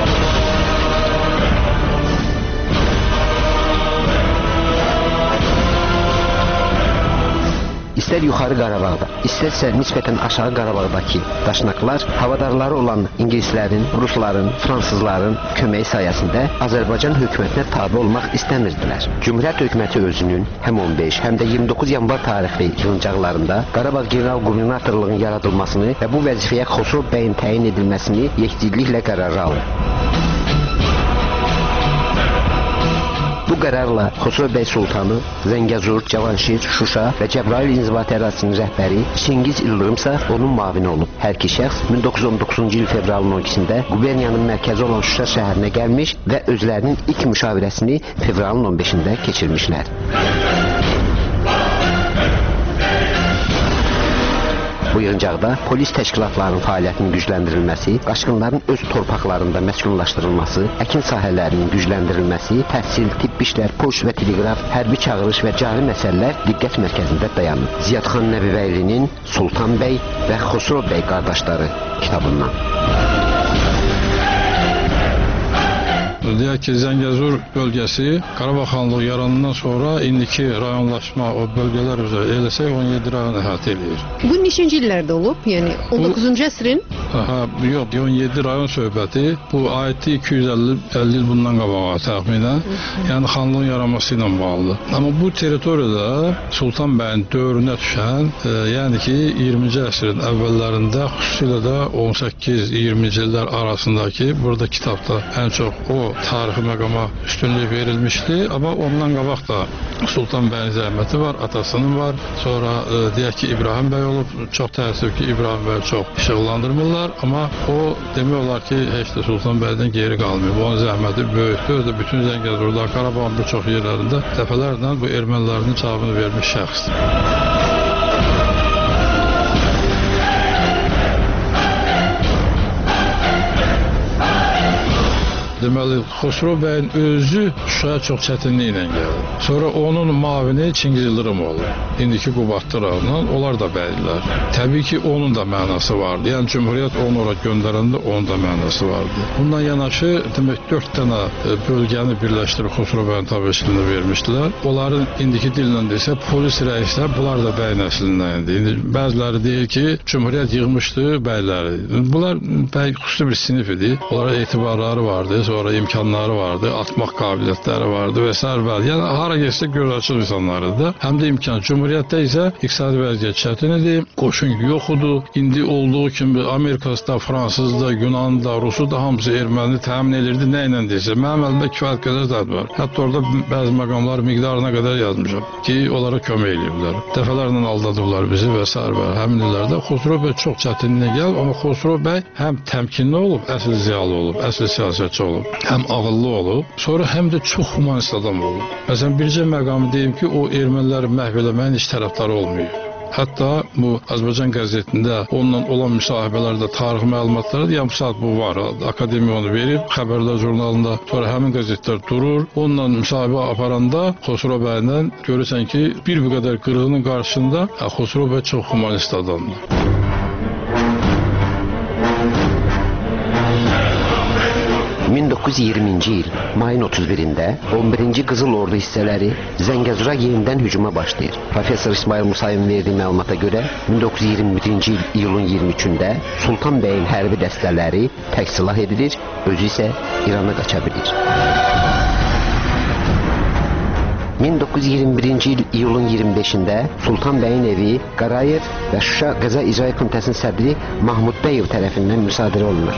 İstər yuxarı Qarabağda, istərsə nisbətən aşağı Qarabağdakı daşnaqlar havadarları olan ingilislərin, rusların, fransızların köməyi sayəsində Azərbaycan hökumətinə tabe olmaq istəmirdilər. Cümhuriyyət hökuməti özünün həm on beş, həm də iyirmi doqquz yanvar tarixli yığıncaqlarında Qarabağ general qubernatorluğunun yaradılmasını və bu vəzifəyə Xosrov bəyin təyin edilməsini yekdilliklə qərara alır. Bu qərarla Xosrov bəy Sultanı, Zəngəzur, Cavanşir, Şuşa və Cəbrayıl inzibati ərazisinin rəhbəri Çingiz İldırımsa onun müavini olub. Hər iki şəxs min doqquz yüz on doqquzuncu il fevralın on ikisində quberniyanın mərkəzi olan Şuşa şəhərinə gəlmiş və özlərinin ilk müşavirəsini fevralın on beşində keçirmişlər. Bu yığıncaqda polis təşkilatlarının fəaliyyətinin gücləndirilməsi, qaçqınların öz torpaqlarında məskunlaşdırılması, əkin sahələrinin gücləndirilməsi, təhsil, tibb işlər, poçt və teleqraf, hərbi çağırış və cari məsələlər diqqət mərkəzində dayanır. Ziyadxan Nəbibəylinin Sultan bəy və Xosrov bəy qardaşları kitabından. Deyək ki, Zəngəzur bölgəsi Qarabağ xanlığı yaranından sonra indiki rayonlaşma o bölgələr üzrə eləsək on yeddi rayon əhatə edir. Bu neçinci illərdə olub? Yəni on doqquzuncu əsrin? Aha, yox, on yeddi rayon söhbəti. Bu ayətdə iki yüz əlli il bundan qabağa təxminən. Yəni xanlığın yaranması ilə bağlıdır. Amma bu territoriyada Sultan bəyin dövrünə düşən, e, yəni ki, iyirminci əsrin əvvəllərində, xüsusilə də on səkkiz iyirminci illər arasındakı burada kitabda ən çox o tarixi məqama üstünlük verilmişdi. Amma ondan qabaq da Sultan bəyin zəhməti var, atasının var. Sonra e, deyək ki, İbrahim bəy olub. Çox təəssüf ki, İbrahim bəy çox işıqlandırmırlar. Amma o demək olar ki, heç də Sultan bəydən geri qalmıyor. Onun zəhməti böyükdür. Özü də bütün Zəngəzurda, Qarabağın bir çox yerlərində dəfələrlə bu ermənilərin cavabını vermiş şəxsdir. Deməli, Xosrov bəyin özü Şuşaya çox çətinliklə gəldi. Sonra onun müavini Çingiz İldırım oldu. İndiki Qubadlı rayonundan, onlar da bəydilər. Təbii ki, onun da mənası vardı. Yəni, Cümhuriyyət onu ora göndərəndə onun da mənası vardı. Bundan yanaşı, demək, dörd dənə bölgəni birləşdirib Xosrov bəyin tabiçiliyini vermişdilər. Onların indiki dillə desə, polis rəislər, bunlar da bəy nəslindən idi. İndi bəziləri deyir ki, Cümhuriyyət yığmışdı bəyləri. Bunlar bəy xüsusi bir sinif idi. Onlara etibarları vardı. Sonra imkanları vardı, atmaq qabiliyyətləri vardı və s. Yəni, hara geçsə göz açıq insanlar idi. Həm də imkan. Cumhuriyyətdə isə iqtisadi vəziyyət çətin idi, qoşun yox idi. İndi olduğu kimi Amerikasında, Fransızda, Yunanında, Rusuda hamısı erməni təmin edirdi, nə ilə deyirsə. Mənim əlimdə kifayət qədər zət var. Hətta orada bəzi məqamlar miqdarına qədər yazmışam ki, onlara kömək ediblər. Dəfələrlə aldadıblar bizi və s. Həmin illərdə Xosrov bəy çox çətinliyə gəlib, amma Xosrov bəy həm təmkinli olub, əsl ziyalı olub, əsl siyasətçi olub. Həm ağıllı olub, sonra həm də çox humanist adam olub. Məsələn, bircə məqamı deyim ki, o erməniləri məhv eləməyin heç tərəfdarı olmuyor. Hətta bu Azərbaycan qəzetində onunla olan müsahibələrdə tarix məlumatları yarım saat bu var. Akademiya onu verib, Xəbərlər jurnalında. Sonra həmin qəzetlər durur. Onunla müsahibə aparanda Xosrov bəylə görürsən ki, bir bir qədər qırığının qarşısında Xosrov bəy çox humanist adamdır. min doqquz yüz iyirminci il mayın otuz birində on birinci Qızıl Ordu hissələri Zəngəzura yenidən hücuma başlayır. Professor İsmail Musayevin verdiyi məlumata görə min doqquz yüz iyirmi birinci il iyulun iyirmi üçündə Sultan bəyin hərbi dəstələri təksilah edilir, özü isə İrana qaça bilir. min doqquz yüz iyirmi birinci il iyulun iyirmi beşində Sultan bəyin evi Qarayev və Şuşa Qəza İcra Komitəsinin sədri Mahmud Bəyev tərəfindən müsadirə olunur.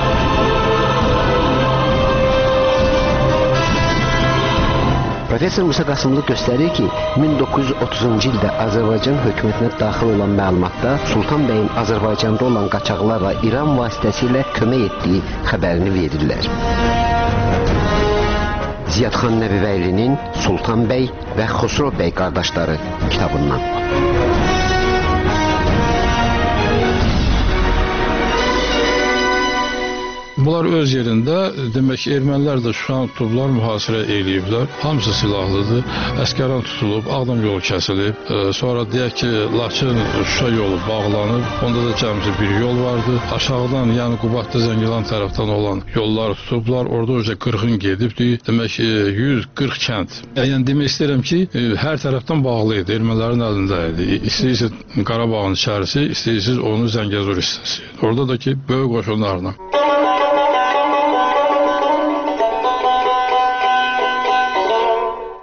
Professor Musa Qasımlı göstərir ki, min doqquz yüz otuzuncu ildə Azərbaycan hökumətinə daxil olan məlumatda Sultan bəyin Azərbaycanda olan qaçaqlarla İran vasitəsilə kömək etdiyi xəbərini verirlər. Ziyadxan Nəbibəylinin Sultan bəy və Xosrov bəy qardaşları kitabından. Bunlar öz yerində, demək ki, ermənilər də Şuşanı tutublar, mühasirə eləyiblər. Hamısı silahlıdır, əskəran tutulub, Ağdam yolu kəsilib. E, sonra deyək ki, Laçın Şuşa yolu bağlanıb, onda da cəmsi bir yol vardı. Aşağıdan, yəni Qubadlı Zəngilan tərəfdən olan yolları tutublar, orada öncə qırxın gedibdir. Demək ki, yüz qırx kənd. Yəni demək istəyirəm ki, e, hər tərəfdən bağlı idi, ermənilərin əlində idi. İstəyirsiniz Qarabağın içərisi, istəyirsiniz onu Zəngəzur hissəsi. Orada da ki, böyük qoşunlarla.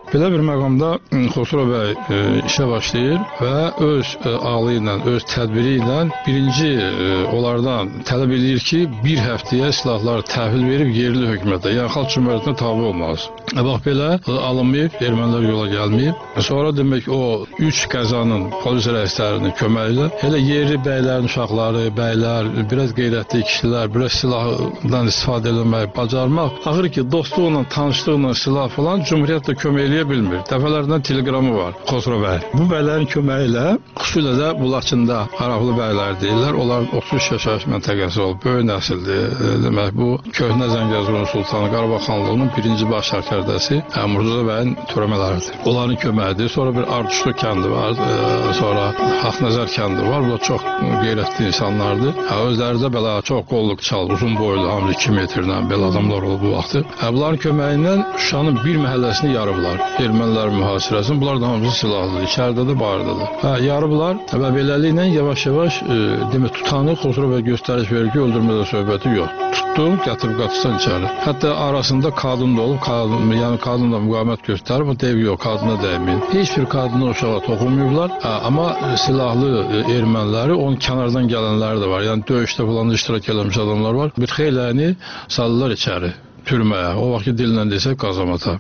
Belə bir məqamda Xosrov bəy e, işə başlayır və öz e, ağlı ilə, öz tədbiri ilə birinci e, onlardan tələb edir ki, bir həftəyə silahlar təhvil verib yerli hökumətə, yəni xalq cümhuriyyətinə tabe olmaz. E, bax belə alınmayıb, ermənilər yola gəlməyib. E, sonra demək o üç qəzanın polis rəislərinin köməyi ilə elə yerli bəylərin uşaqları, bəylər, biraz qeyrətli kişilər, biraz silahdan istifadə etmək, bacarmaq. Axır ki, dostluqla, tanışlıqla silah falan cümhuriyyətlə kömək eləyə bilmir. Dəfələrdən telegramı var Xosrov bəy. Bu bəylərin köməyi ilə xüsusilə də bu Laçında Araqlı bəylər deyirlər. Onlar otuz üç yaşayış məntəqəsi olub, böyük nəsildir. E, demək bu köhnə Zəngəzurun Sultanı Qarabağ xanlığının birinci baş sərkərdəsi Murtuza bəyin törəmələridir. Onların köməyidir. Sonra bir Arduşlu kəndi var, e, sonra Haqnəzər kəndi var. Bu da çox qeyrətli insanlardır. E, özləri də belə çox qolluq çal, uzun boylu, hamı iki metrdən belə adamlar olub bu vaxtı. E, bunların köməyi ilə Şuşanın bir məhəlləsini yarıblar. Ermənilər mühasirəsini. Bunlar da hamısı silahlıdır. İçəridə də, barda da. Hə, yarıblar və beləliklə yavaş-yavaş e, demək tutanı Xosrov bəy göstəriş verir ki, öldürmədə söhbəti yox. Tutdu, gətirib qatırsan içəri. Hətta arasında qadın da olub, qadın, yəni qadın da müqavimət göstərib, o deyib yox, qadına dəyməyin. Heç bir qadına uşağa toxunmayıblar, hə, amma silahlı e, erməniləri, onun kənardan gələnləri də var. Yəni döyüşdə falan iştirak eləmiş adamlar var. Bir xeyləni salırlar içəri, türməyə. O vaxt dillə desək qazamata.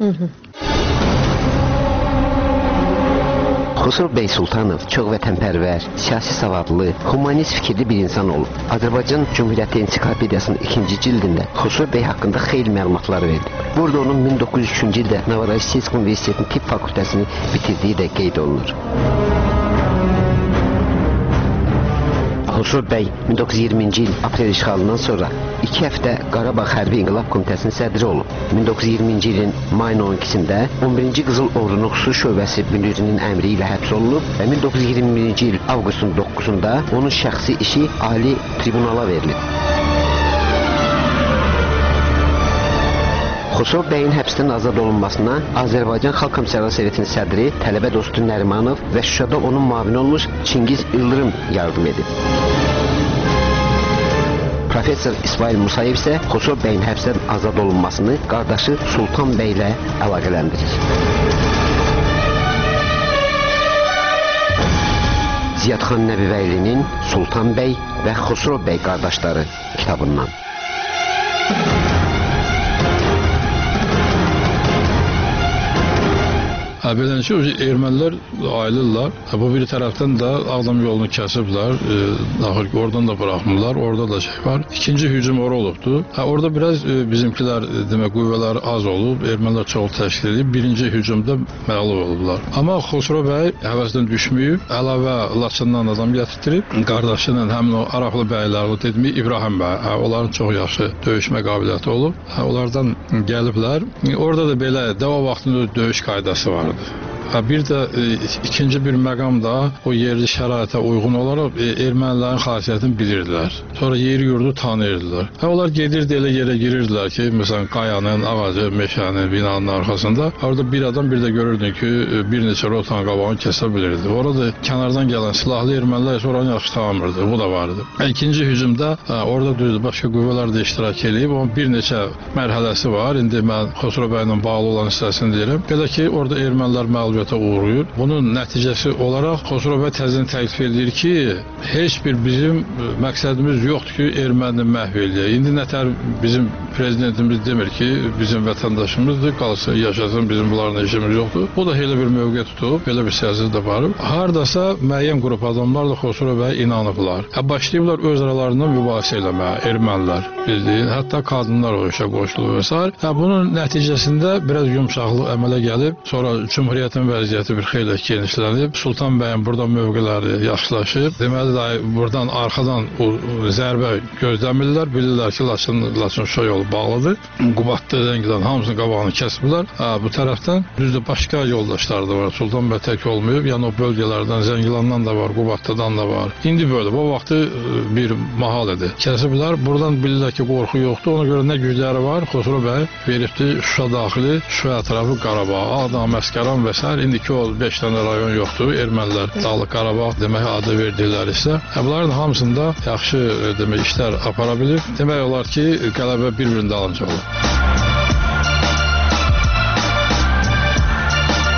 Xosrov bəy Sultanov çox vətənpərvər, siyasi savadlı, humanist fikirli bir insan olub. Azərbaycan Cümhuriyyəti Ensiklopediyasının ikinci cildində Xosrov bəy haqqında xeyli məlumatlar verdi. Burada onun min doqquz yüz üçüncü ildə Novorossiysk Universitetinin tibb fakültəsini bitirdiyi də qeyd olunur. Xosrov bəy min doqquz yüz iyirminci il aprel işğalından sonra iki həftə Qarabağ Hərbi İnqilab Komitəsinin sədri olub. min doqquz yüz iyirminci ilin mayın on ikisində on birinci Qızıl Ordunun xüsusi şöbəsi müdirinin əmri ilə həbs olunub və min doqquz yüz iyirminci il avqustun doqquzunda onun şəxsi işi Ali Tribunala verilib. Xosrov bəyin həbsdən azad olunmasına Azərbaycan Xalq Komissarları Sovetinin sədri tələbə dostu Nərimanov və Şuşada onun müavini olmuş Çingiz İldırım yardım edib. Professor İsmail Musayev isə Xosrov bəyin həbsdən azad olunmasını qardaşı Sultan bəy ilə əlaqələndirir. Ziyadxan Nəbibəylinin Sultan bəy və Xosrov bəy qardaşları kitabından. Beləncə, ermənilər ayrılırlar. Bu bir tərəfdən də Ağdam yolunu kəsiblər. E, axır ki, oradan da buraxmırlar. Orada da şey var. İkinci hücum ora olubdu. Ha, orada biraz e, bizimkilər, e, demək, qüvvələr az olub. Ermənilər çox təşkil edib. Birinci hücumda məğlub olublar. Amma Xosrov bəy həvəsdən düşməyib. Əlavə Laçından adam gətirtirib. Qardaşının həmin o Araqlı bəylər, o dedimi İbrahim bəy. Ha, onların çox yaxşı döyüşmə qabiliyyəti olub. Ha, onlardan gəliblər. E, orada da belə dəva vaxtında döyüş qaydası vardı. Bir də e, ikinci bir məqam da o yerli şəraitə uyğun olaraq e, ermənilərin xasiyyətini bilirdilər. Sonra yeri yurdu tanıyırdılar. Hə, onlar gedirdi elə yerə girirdilər ki, məsələn qayanın, ağacı, meşənin, binanın arxasında. Orada bir adam bir də görürdün ki, bir neçə rotanın qabağını kəsə bilirdi. Orada kənardan gələn silahlı ermənilər isə oranı yaxşı tanımırdı. Bu da vardı. Hə, ikinci hücumda hə, orada düzdür, başqa qüvvələr də iştirak edib. Onun bir neçə mərhələsi var. İndi mən Xosrov bəylə bağlı olan hissəsini deyirəm. Belə ki, orada ermənilər məğlub uğrayır. Bunun nəticəsi olaraq Xosrov bəy təzədən təklif edir ki, heç bir bizim məqsədimiz yoxdur ki, erməni məhv eləyək. İndi nətər bizim prezidentimiz demir ki, bizim vətəndaşımızdır, qalsın, yaşasın, bizim bunlarla işimiz yoxdur. O da elə bir mövqe tutub, belə bir siyasət də var. Hardasa müəyyən qrup adamlar da Xosrov bəyə inanıblar. Hə, başlayıblar öz aralarında mübahisə eləməyə, ermənilər, bildiyin, hətta qadınlar o işə qoşulur və s. Hə, bunun nəticəsində biraz yumşaqlıq əmələ gəlib, sonra Cümhuriyyətin vəziyyəti bir xeyli genişlənib. Sultan bəyin burada mövqeləri yaxşılaşıb. Deməli də buradan arxadan o zərbə gözləmirlər. Bilirlər ki, Laçın, Laçın Şuşa yolu bağlıdır. Qubadlı, Zəngilan hamısının qabağını kəsmirlər. Ha, bu tərəfdən düzdür başqa yoldaşlar da var. Sultan bəy tək olmayıb. Yəni o bölgələrdən Zəngilandan da var, Qubadlıdan da var. İndi böyle. O vaxtı bir mahal idi. Kəsiblər. Buradan bilirlər ki, qorxu yoxdur. Ona görə nə gücləri var? Xosrov bəy veribdi Şuşa daxili, Şuşa ətrafı Qarabağ, Ağdam, Məskəran və s. İndiki o beş dənə rayon yoxdur. Ermənilər Dağlıq Qarabağ demək adı verdilər isə. Bunların hamısında yaxşı demək işlər apara bilir. Demək olar ki, qələbə bir-birinin dalınca olur.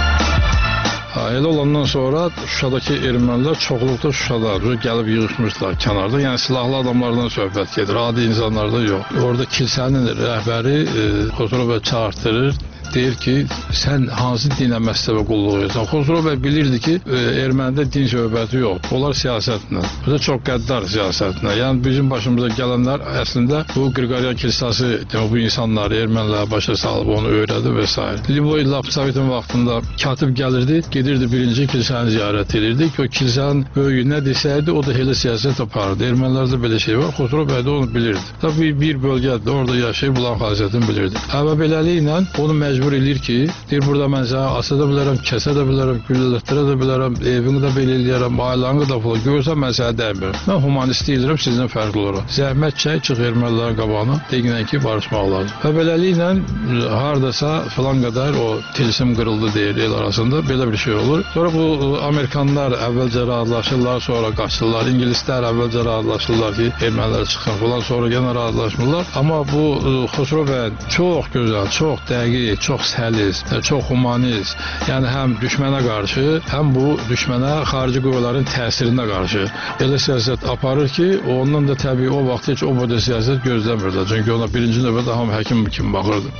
sonra Şuşadakı ermənilər çoxluqda Şuşada gəlib yığışmışlar kənarda. Yəni silahlı adamlardan söhbət gedir, adi insanlardan yox. Orada kilsənin rəhbəri e, Xosrov bəy çağırtırır. Deyir ki, sən hansı dinə məzhəbə qulluq edirsən? Xosrov bəy bilirdi ki, e, ermənidə din söhbəti yox. Onlar siyasətlə. Bu da çox qəddar siyasətlə. Yəni bizim başımıza gələnlər əslində bu Qriqoryan kilsəsi, bu insanları ermənilər başa salıb onu öyrədi və s. Liboy Lapsavitin vaxtında katib gəlirdi, gedirdi birinci kilsəni ziyarət edirdi ki, o kilsənin böyüyü nə desəydi, o da elə siyasət aparırdı. Ermənilərdə belə şey var. Xosrov bəy də onu bilirdi. Tabii bir bölgədə orada yaşayıb bulan xasiyyətini bilirdi. Və beləliklə onu məcbur məcbur eləyir ki, deyir, burada mən sənə asa da bilərəm, kəsə də bilərəm, güllələtdirə də bilərəm, evini də belə eləyərəm, ailəni də falan. Görürsən, mən sənə dəymirəm. Mən humanist deyilirəm, sizdən fərqli olaraq. Zəhmət çək, çıx ermənilərin qabağına, deginən ki, barışmaq lazım. Və beləliklə, hardasa filan qədər o tilsim qırıldı deyir el arasında, belə bir şey olur. Sonra bu Amerikanlar əvvəlcə razılaşırlar, sonra qaçırlar. İngilislər əvvəlcə razılaşırlar ki, ermənilər çıxsın falan, sonra yenə razılaşmırlar. Amma bu Xosrov bəy çox gözəl, çox dəqiq, çox səlis, çox humanist, yəni həm düşmənə qarşı, həm bu düşmənə xarici qüvvələrin təsirinə qarşı elə siyasət aparır ki, ondan da təbii o vaxt heç o boyda siyasət gözləmirdi. Çünki ona birinci növbədə hamı həkim kimi baxırdı.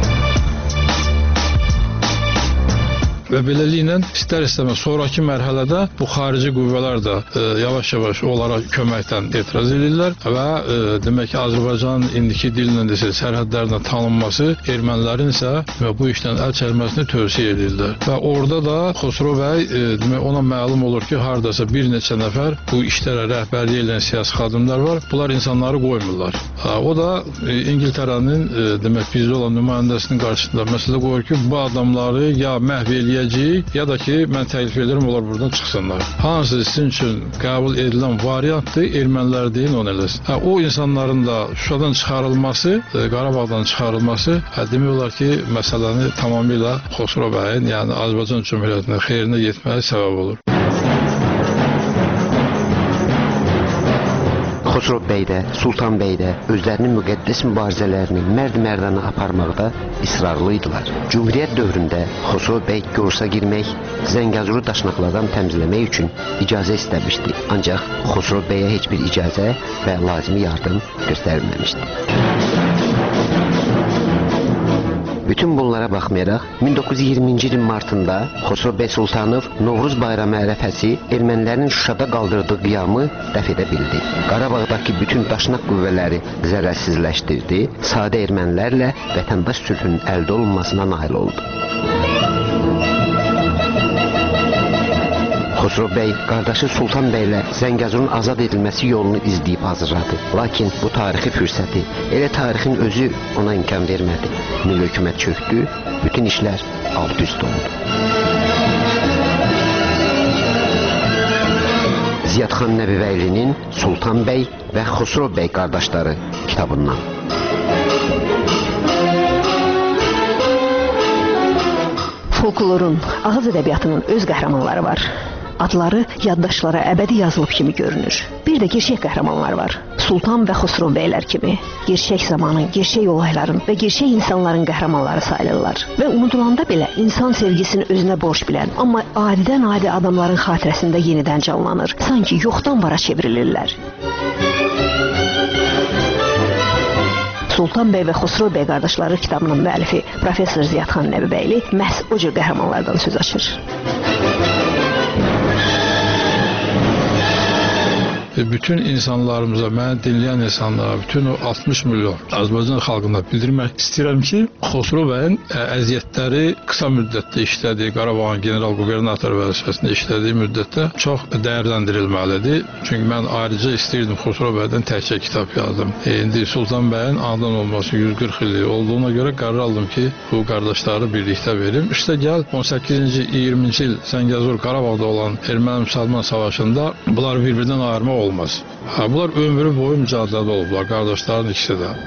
Və beləliklə istər-istəməz sonraki mərhələdə bu xarici qüvvələr də yavaş-yavaş e, onlara köməkdən etiraz edirlər və e, demək ki, Azərbaycanın indiki dillə desə sərhədlərlə tanınması ermənilərin isə və bu işdən əl çəkməsini tövsiyə edirlər. Və orada da Xosrov bəy e, demək ona məlum olur ki, hardasa bir neçə nəfər bu işlərə rəhbərlik edən siyasi xadimlər var. Bunlar insanları qoymurlar. Ha, o da e, İngiltərənin e, demək bizdə olan nümayəndəsinin qarşısında məsələ qoyur ki, bu adamları ya məhv eləyəcək, ya da ki, mən təklif edirəm, onlar buradan çıxsınlar. Hansı sizin üçün qəbul edilən variantdır, ermənilər deyin, onu eləsin. Hə, o insanların da Şuşadan çıxarılması, Qarabağdan çıxarılması, hə, demək olar ki, məsələni tamamilə Xosrov bəyin, yəni Azərbaycan Cümhuriyyətinin xeyrinə getməyə səbəb olur. Xosrov bəy də, Sultan bəy də özlərinin müqəddəs mübarizələrini mərd-mərdana aparmaqda israrlıydılar. Cümhuriyyət dövründə Xosrov bəy Gorsa girmək, Zəngəzuru daşnaqlardan təmizləmək üçün icazə istəmişdi. Ancaq Xosrov bəyə heç bir icazə və lazımi yardım göstərilməmişdi. Bütün bunlara baxmayaraq, min doqquz yüz iyirminci ilin martında Xosrov bəy Sultanov Novruz bayramı ərəfəsi ermənilərin Şuşada qaldırdığı qiyamı dəf edə bildi. Qarabağdakı bütün daşnaq qüvvələri zərərsizləşdirdi, sadə ermənilərlə vətəndaş sülhünün əldə olunmasına nail oldu. Xosrov bəy qardaşı Sultan bəylə Zəngəzurun azad edilməsi yolunu izləyib hazırladı. Lakin bu tarixi fürsəti, elə tarixin özü ona imkan vermədi. Milli hökumət çöktü, bütün işlər alt-üst oldu. Ziyadxan Nəbibəylinin Sultan bəy və Xosrov bəy qardaşları kitabından. Folklorun, ağız ədəbiyyatının öz qəhrəmanları var. Adları yaddaşlara əbədi yazılıb kimi görünür. Bir də gerçək qəhrəmanlar var. Sultan və Xosrov bəylər kimi. Gerçək zamanın, gerçək olayların və gerçək insanların qəhrəmanları sayılırlar. Və unudulanda belə insan sevgisini özünə borc bilən, amma adidən adi adamların xatirəsində yenidən canlanır. Sanki yoxdan vara çevrilirlər. Sultan bəy və Xosrov bəy qardaşları kitabının müəllifi Professor Ziyadxan Nəbibəyli məhz o cür qəhrəmanlardan söz açır. Bütün insanlarımıza, məni dinləyən insanlara, bütün o altmış milyon Azərbaycan xalqına bildirmək istəyirəm ki, Xosrov bəyin əziyyətləri qısa müddətdə işlədiyi, Qarabağın general qubernator vəzifəsində işlədiyi müddətdə çox dəyərləndirilməlidir. Çünki mən ayrıca istəyirdim Xosrov bəydən təkcə kitab yazdım. E, indi Sultan bəyin anadan olması yüz qırx illik olduğuna görə qərar aldım ki, bu qardaşları birlikdə verim. İşte gəl on səkkizinci iyirminci il Zəngəzur Qarabağda olan Erməni-Müsəlman savaşında bunlar bir-birindən ayırmaq olmaz. Olmaz. Ha, bunlar ömrü boyu mücadilədə olublar, qardaşların ikisi də.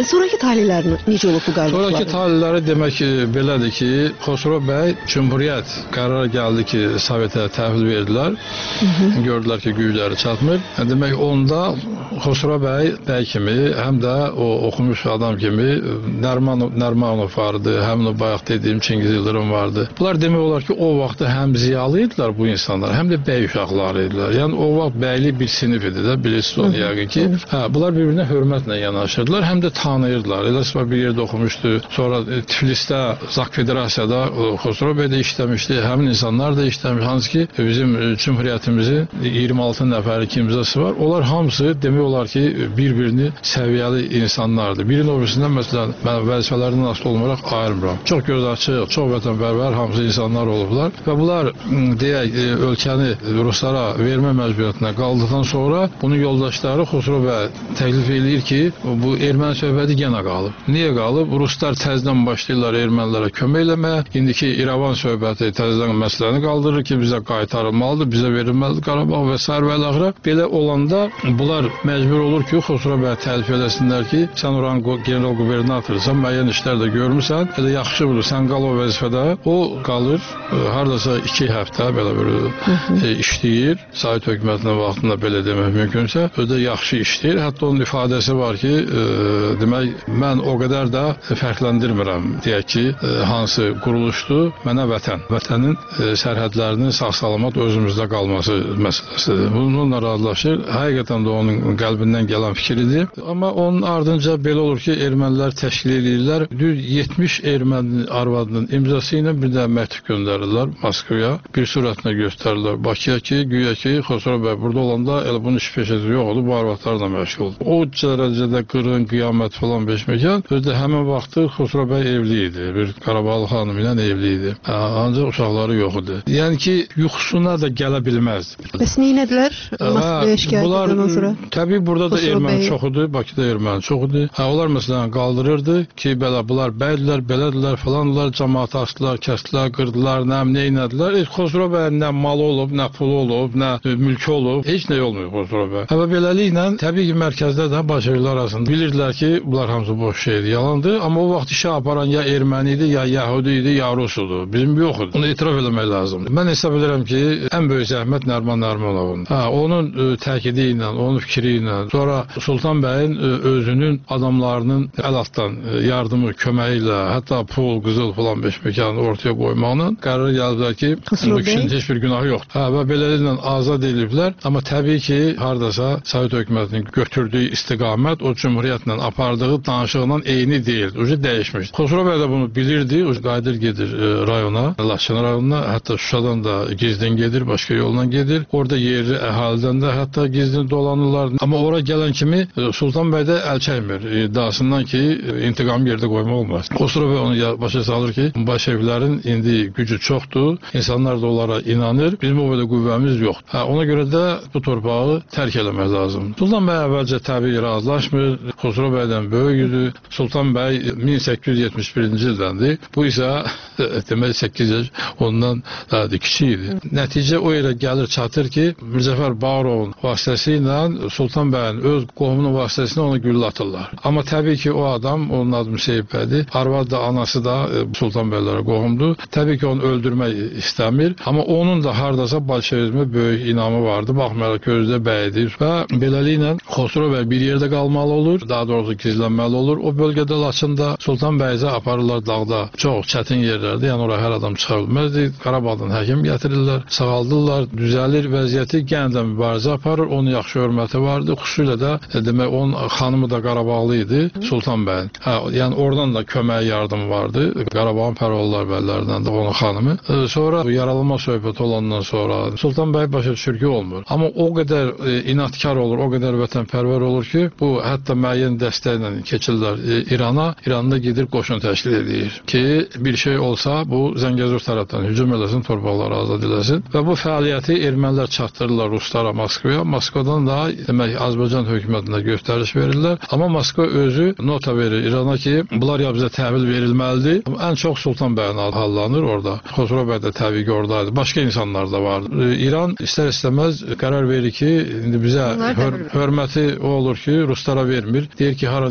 Sonraki talihlərini necə olub bu qardaşların? Sonraki talihləri demək ki, belədir ki, Xosrov bəy Cümhuriyyət qərara gəldi ki, Sovetə təhvil verdilər. Hı -hı. Gördülər ki, gücləri çatmır. Demək onda Xosrov bəy bəy kimi, həm də o oxumuş adam kimi Nərmanov, Nərmanov vardı, həm də bayaq dediyim Çingiz Yıldırım vardı. Bunlar demək olar ki, o vaxtda həm ziyalı idilər bu insanlar, həm də bəy uşaqları idilər. Yəni o vaxt bəyli bir sinif idi də, bilirsiniz onu yəqin ki. Hə, bunlar bir-birinə hörmətlə yanaşırdılar, həm də tanıyırdılar. Elə bir yerdə oxumuşdu. Sonra Tiflisdə, Zak Federasiyada Xosrov bəy də işləmişdi, həmin insanlar da işləmiş. Hansı ki, bizim Cümhuriyyətimizin iyirmi altı nəfərlik imzası var. Onlar hamısı demək olar ki, bir-birini səviyyəli insanlardır. Birinin öbürüsündən məsələn, mən vəzifələrindən asılı olmayaraq ayırmıram. Çox göz açıq, çox vətənpərvər hamısı insanlar olublar və bunlar deyək, ölkəni Ruslara vermə məcburiyyətinə qaldıqdan sonra bunun yoldaşları Xosrov bəy təklif edir ki, bu erməni söhbəti yenə qalıb. Niyə qalıb? Ruslar təzədən başlayırlar ermənilərə kömək eləməyə. İndiki İrəvan söhbəti təzədən məsələni qaldırır ki, bizə qaytarılmalıdır, bizə verilməlidir Qarabağ və sair və ilaxıra. Belə olanda bunlar məcbur olur ki, Xosrov bəy təlif eləsinlər ki, sən oranın general qubernatorsan, müəyyən işlər də görmüsən, elə yaxşı budur, sən qal o vəzifədə. O qalır, hardasa iki həftə belə bir e, işləyir. Sovet hökumətinin vaxtında belə demək mümkünsə, özü də yaxşı işləyir. Hətta onun ifadəsi var ki, e, demək, mən o qədər də fərqləndirmirəm, deyək ki, e, hansı quruluşdur, mənə vətən, vətənin e, sərhədlərinin sağ-salamat özümüzdə qalması məsələsidir. Bununla razılaşır. Həqiqətən də onun qəlbindən gələn fikridir. Amma onun ardınca belə olur ki, ermənilər təşkil edirlər. Düz yetmiş erməni arvadının imzası ilə bir də məktub göndərirlər Moskvaya. Bir surətlə göstərirlər Bakıya ki, güya ki, Xosrov bəy burada olanda elə bunun iş peşəsi yoxdur, bu arvadlarla məşğuldur. O dərəcədə qırğın, qiyamət falan beşməkan. Özdə həmin vaxtı Xosrov bəy evli idi. Bir Qarabağlı xanım ilə evli idi. Ancaq uşaqları yox idi. Yəni ki, yuxusuna da gələ bilməzdi. Bəs neynədilər Moskvaya şikayət edəndən sonra? Təbii burada da erməni çox idi, Bakıda erməni çox idi. Hə, onlar məsələn qaldırırdı ki, belə bunlar bəydilər, belədilər falandılar, cəmaatı açdılar, kəsdilər, qırdılar, nə neynədilər. Heç Xosrov bəyin nə malı olub, nə pulu olub, nə mülkü olub, heç nə olmuyor Xosrov bəy. Və beləliklə təbii ki, mərkəzdə də Bolşeviklər arasında bilirdilər ki, bunlar hamısı boş şeydir, yalandır. Amma o vaxt işə aparan ya erməni idi, ya yəhudi idi, ya rus idi. Bizim yox idi. Bunu etiraf eləmək lazımdır. Mən hesab edirəm ki, ən böyük zəhmət Nərman Nərmanovun. Hə, onun ə, təkidi ilə, onun fikri ilə, sonra Sultan bəyin ə, özünün adamlarının əl altdan ə, yardımı, köməyi ilə, hətta pul, qızıl falan beşməkanı ortaya qoymağla qərar gəliblər ki, bu kişinin heç bir günahı yoxdur. Hə, və beləliklə azad ediliblər. Amma təbii ki, hardasa Sovet hökumətinin götürdüyü istiqamət o Cümhuriyyətlə apardığı danışıqla eyni deyil. Ucu dəyişmişdir. Xosrov bəy də bunu bilirdi. Ucu qayıdır gedir ə, rayona, Laçın rayonuna, hətta Şuşadan da gizlin gedir, başqa yolla gedir. Orada yerli əhalidən də hətta gizlin dolanırlar. Amma ora gələn kimi Sultan bəy də əl çəkmir. İddiasından ki, intiqam yerdə qoymaq olmaz. Xosrov bəy onu başa salır ki, Bolşeviklərin indi gücü çoxdur. İnsanlar da onlara inanır. Bizim o qədər qüvvəmiz yoxdur. Hə, ona görə də bu torpağı tərk eləmək lazımdır. Sultan bəy əvvəlcə təbii razılaşmır. Xosrov bəydən böyük idi. Sultan bəy min səkkiz yüz yetmiş birinci ildəndir. Bu isə demək səkkiz yaş ondan daha da kiçik idi. Nəticə o yerə gəlir çatır ki, Mirzəfər Bağırovun vasitəsilə Sultan bəyin öz qohumunun vasitəsilə onu güllə atırlar. Amma təbii ki, o adam, onun adı Müseyib bəydir. Arvad da, anası da Sultan bəylərə qohumdur. Təbii ki, onu öldürmək istəmir. Amma onun da hardasa bolşevizmə böyük inamı vardı. Baxmayaraq ki, özü də bəydir. Və beləliklə Xosrov bəy bir yerdə qalmalı olur. Daha doğrusu gizlənməli olur. O bölgədə Laçında Sultan bəyizə aparırlar dağda. Çox çətin yerlərdir. Yəni oraya hər adam çıxa bilməzdi. Qarabağdan həkim gətirirlər, sağaldırlar, düzəlir vəziyyəti, yenə də mübarizə aparır. Onun yaxşı hörməti vardı. Xüsusilə də e, demək onun xanımı da Qarabağlı idi, Sultan bəyin. Hə, yəni oradan da kömək yardım vardı. Qarabağın Pərvallar bəylərindən də onun xanımı. E, sonra yaralanma söhbəti olandan sonra Sultan bəy başa düşür ki, olmur. Amma o qədər e, inatkar olur, o qədər vətənpərvər olur ki, bu hətta müəyyən dəstəklə keçirlər e, İrana. İranda gedir qoşun təşkil edir ki, bir şey olsa bu Zəngəzur tərəfdən hücum eləsin, torpaqları azad eləsin. Və bu fəaliyyəti ermənilər çatdırırlar Ruslara, Moskvaya. Moskvadan da demək Azərbaycan hökumətinə göstəriş verirlər. Amma Moskva özü nota verir İrana ki, bunlar ya bizə təhvil verilməlidir. Ən çox Sultan bəyin hallanır orada. Xosrov bəy də təbii ki, oradaydı. Başqa insanlar da vardı. İran istər-istəməz qərar verir ki, indi bizə hör hörməti o olur ki, Ruslara vermir. Deyir ki, haran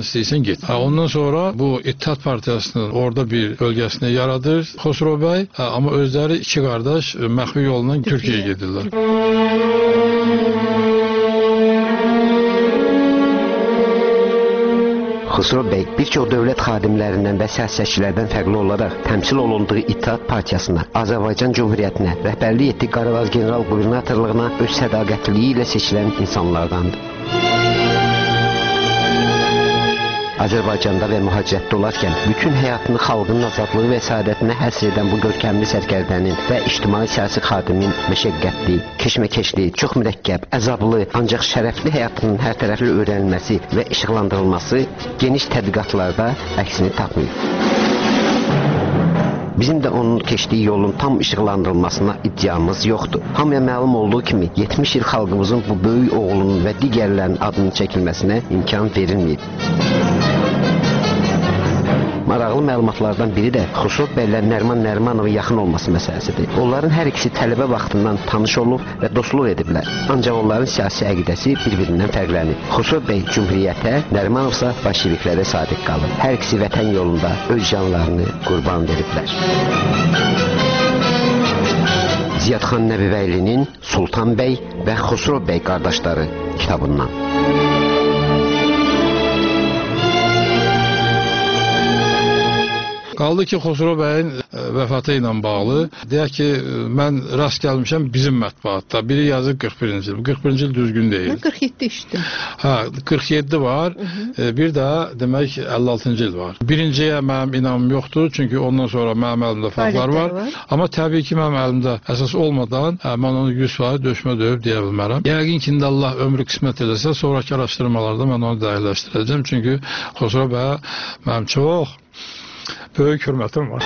istəyirsən get. Ha, ondan sonra bu İttihat Partiyasının orada bir bölgəsini yaradır Xosrov bəy, ha, amma özləri iki qardaş məxfi yolla Türkiyəyə gedirlər. Xosrov bəy bir çox dövlət xadimlərindən və siyasətçilərdən fərqli olaraq təmsil olunduğu İttihat Partiyasına, Azərbaycan Cümhuriyyətinə, rəhbərlik etdiyi Qarabağ General Qubernatorluğuna öz sədaqətliliyi ilə seçilən insanlardandır. Azərbaycanda və mühacirətdə olarkən bütün həyatını xalqının azadlığı və səadətinə həsr edən bu görkəmli sərkərdənin və ictimai-siyasi xadimin məşəqqətli, keşməkeşli, çox mürəkkəb, əzablı, ancaq şərəfli həyatının hər tərəfli öyrənilməsi və işıqlandırılması geniş tədqiqatlarda əksini tapmıyor. Bizim də onun keçdiyi yolun tam işıqlandırılmasına iddiamız yoxdur. Hamıya məlum olduğu kimi yetmiş il xalqımızın bu böyük oğlunun və digərlərinin adının çəkilməsinə imkan verilməyib. Maraqlı məlumatlardan biri də Xosrov bəylə Nəriman Nərimanovun yaxın olması məsələsidir. Onların hər ikisi tələbə vaxtından tanış olub və dostluq ediblər. Ancaq onların siyasi əqidəsi bir-birindən fərqlənir. Xosrov bəy cümhuriyyətə, Nərimanov isə bolşeviklərə sadiq qalır. Hər ikisi vətən yolunda öz canlarını qurban veriblər. Ziyadxan Nəbibəylinin Sultan bəy və Xosrov bəy qardaşları kitabından. Qaldı ki, Xosrov bəyin vəfatı ilə bağlı, deyək ki, mən rast gəlmişəm bizim mətbuatda. Biri yazır qırx birinci il. qırx birinci il düzgün deyil. Mən qırx yeddi işdim. Hə, qırx yeddi var. Hı -hı. Bir də demək əlli altıncı il var. Birinciyə mənim inamım yoxdur, çünki ondan sonra mənim əlimdə faktlar var. var. Amma təbii ki, mənim əlimdə əsas olmadan hə, mən onu yüz faiz döşmə döyüb deyə bilmərəm. Yəqin ki, indi Allah ömrü qismət eləsə, sonraki araşdırmalarda mən onu dəqiqləşdirəcəm. Çünki Xosrov bəyə mənim çox böyük hörmətim var.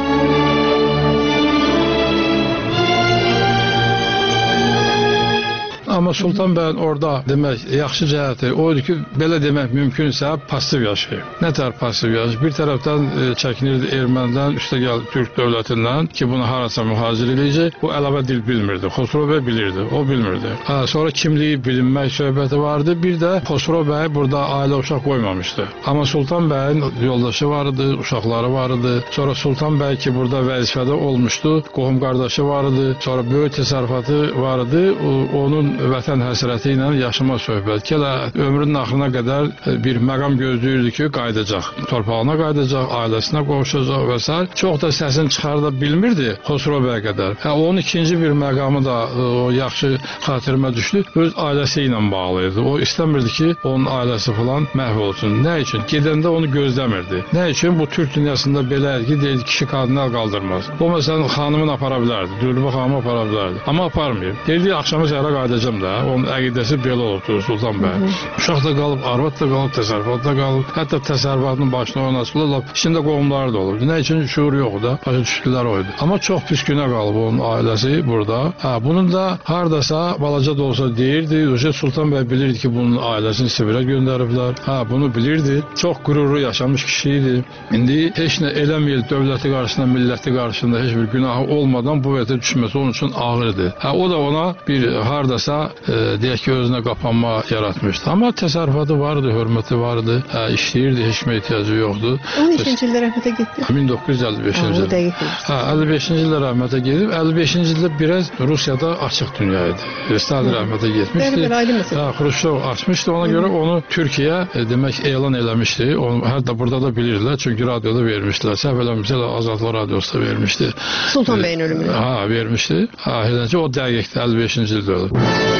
Amma Sultan bəyin orada demək yaxşı cəhəti o idi ki, belə demək mümkünsə pasiv yaşayıb. Nə tər pasiv yaşayıb? Bir tərəfdən e, çəkinirdi ermənidən, üstə gəldi Türk dövlətindən ki, bunu harasa mühacir eləyəcək. Bu əlavə dil bilmirdi. Xosrov bəy bilirdi, o bilmirdi. Ha, sonra kimliyi bilinmək söhbəti vardı. Bir də Xosrov bəy burada ailə uşaq qoymamışdı. Amma Sultan bəyin yoldaşı var idi, uşaqları var idi. Sonra Sultan bəy ki, burada vəzifədə olmuşdu, qohum qardaşı var idi. Sonra böyük təsərrüfatı var idi. O, onun vətən həsrəti ilə yaşama söhbət. Kələ ömrünün axırına qədər bir məqam gözləyirdi ki, qayıdacaq. Torpağına qayıdacaq, ailəsinə qovuşacaq və s. Çox da səsini çıxarda bilmirdi Xosrov bəy qədər. Hə, onun ikinci bir məqamı da o yaxşı xatirimə düşdü. Öz ailəsi ilə bağlı idi. O istəmirdi ki, onun ailəsi falan məhv olsun. Nə üçün? Gedəndə onu gözləmirdi. Nə üçün? Bu Türk dünyasında belə ki, deyildi, kişi qadını qaldırmaz. O məsələn xanımını apara bilərdi, Dülbə xanımı apara bilərdi. Amma aparmayıb. Deyildi, axşamı səhərə qayıdacaq. Onun əqidəsi belə olubdur Sultan bəy. Uşaq da qalıb, arvad da qalıb, təsərrüfatda qalıb. Hətta təsərrüfatın başına oynasılar. İçində qohumları da olub. Nə üçün şuur yoxdur da, başa düşdülər oydu. Amma çox pis günə qalıb onun ailəsi burada. Ha, bunun da hardasa balaca da olsa deyirdi. Sultan bəy bilirdi ki, bunun ailəsini Sibirə göndəriblər. Ha, bunu bilirdi. Çox qürurlu yaşamış kişi idi. İndi heç nə eləməyir dövləti qarşısında, milləti qarşısında heç bir günahı olmadan bu vəziyyətə düşməsi onun üçün ağırdır. Ha, o da ona bir hardasa E, deyək ki, özünə qapanma yaratmışdı. Amma təsərrüfatı vardı, hörməti vardı, hə, işləyirdi, heç kimə ehtiyacı yoxdur. O neçənci ildə rəhmətə getdi? min doqquz yüz əlli beşinci ildə. Hə, əlli beşinci ildə rəhmətə gedib, əlli beşinci ildə biraz Rusiyada açıq dünya idi. Stalin rəhmətə getmişdi. Hə, Xruşov açmışdı, ona görə onu Türkiyə e, demək elan eləmişdi. Onu hətta burada da bilirdilər, çünki radioda vermişdilər. Səhv eləmirəmsə Azadlıq radiosu da vermişdi. Sultan bəyin ölümünü. Hə, vermişdi. Hə, eləncə o dəqiqdir, əlli beşinci ildə oldu.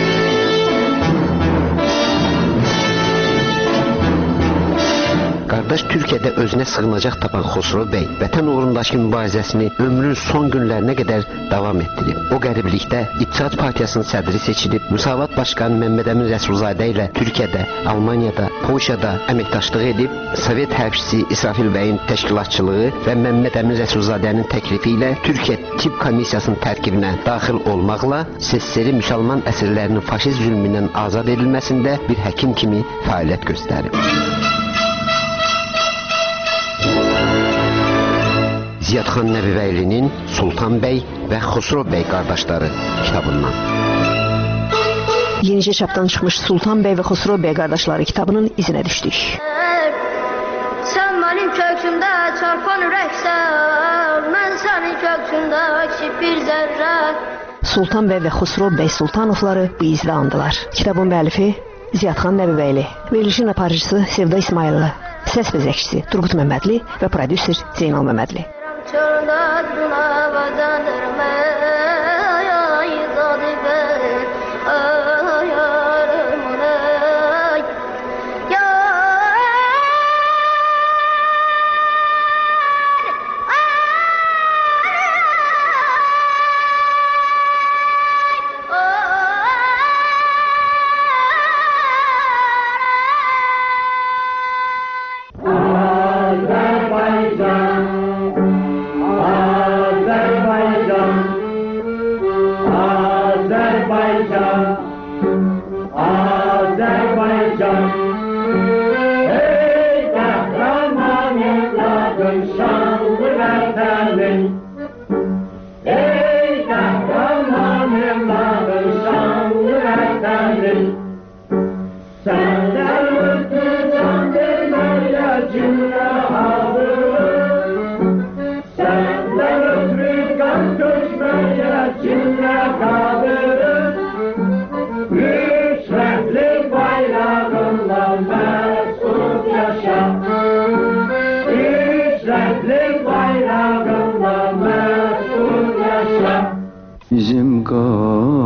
Qardaş Türkiyədə özünə sığınacaq tapan Xosrov bəy vətən uğrundakı mübarizəsini ömrünün son günlərinə qədər davam etdirib. O qəriblikdə İttihat Partiyasının sədri seçilib, Müsavat Başqanı Məmməd Əmin Rəsulzadə ilə Türkiyədə, Almaniyada, Polşada əməkdaşlıq edib, Sovet hərbçisi İsrafil bəyin təşkilatçılığı və Məmməd Əmin Rəsulzadənin təklifi ilə Türkiyə Tibb Komissiyasının tərkibinə daxil olmaqla S S R-i müsəlman əsirlərinin faşist zülmündən azad edilməsində bir həkim kimi fəaliyyət göstərib. Ziyadxan Nəbibəylinin Sultan bəy və Xosrov bəy qardaşları kitabından. Yenicə çapdan çıxmış Sultan bəy və Xosrov bəy qardaşları kitabının izinə düşdük. Mənim köksümdə çarpan ürəksən, mən sənin köksündə kiçik bir zərrə. Sultan bəy və Xusro bəy Sultanovları bu izlə andılar. Kitabın müəllifi Ziyadxan Nəbibəyli, verilişin aparıcısı Sevda İsmayıllı, səs bəzəkçisi Turqut Məmmədli və prodüser Zeynal Məmmədli. Bizim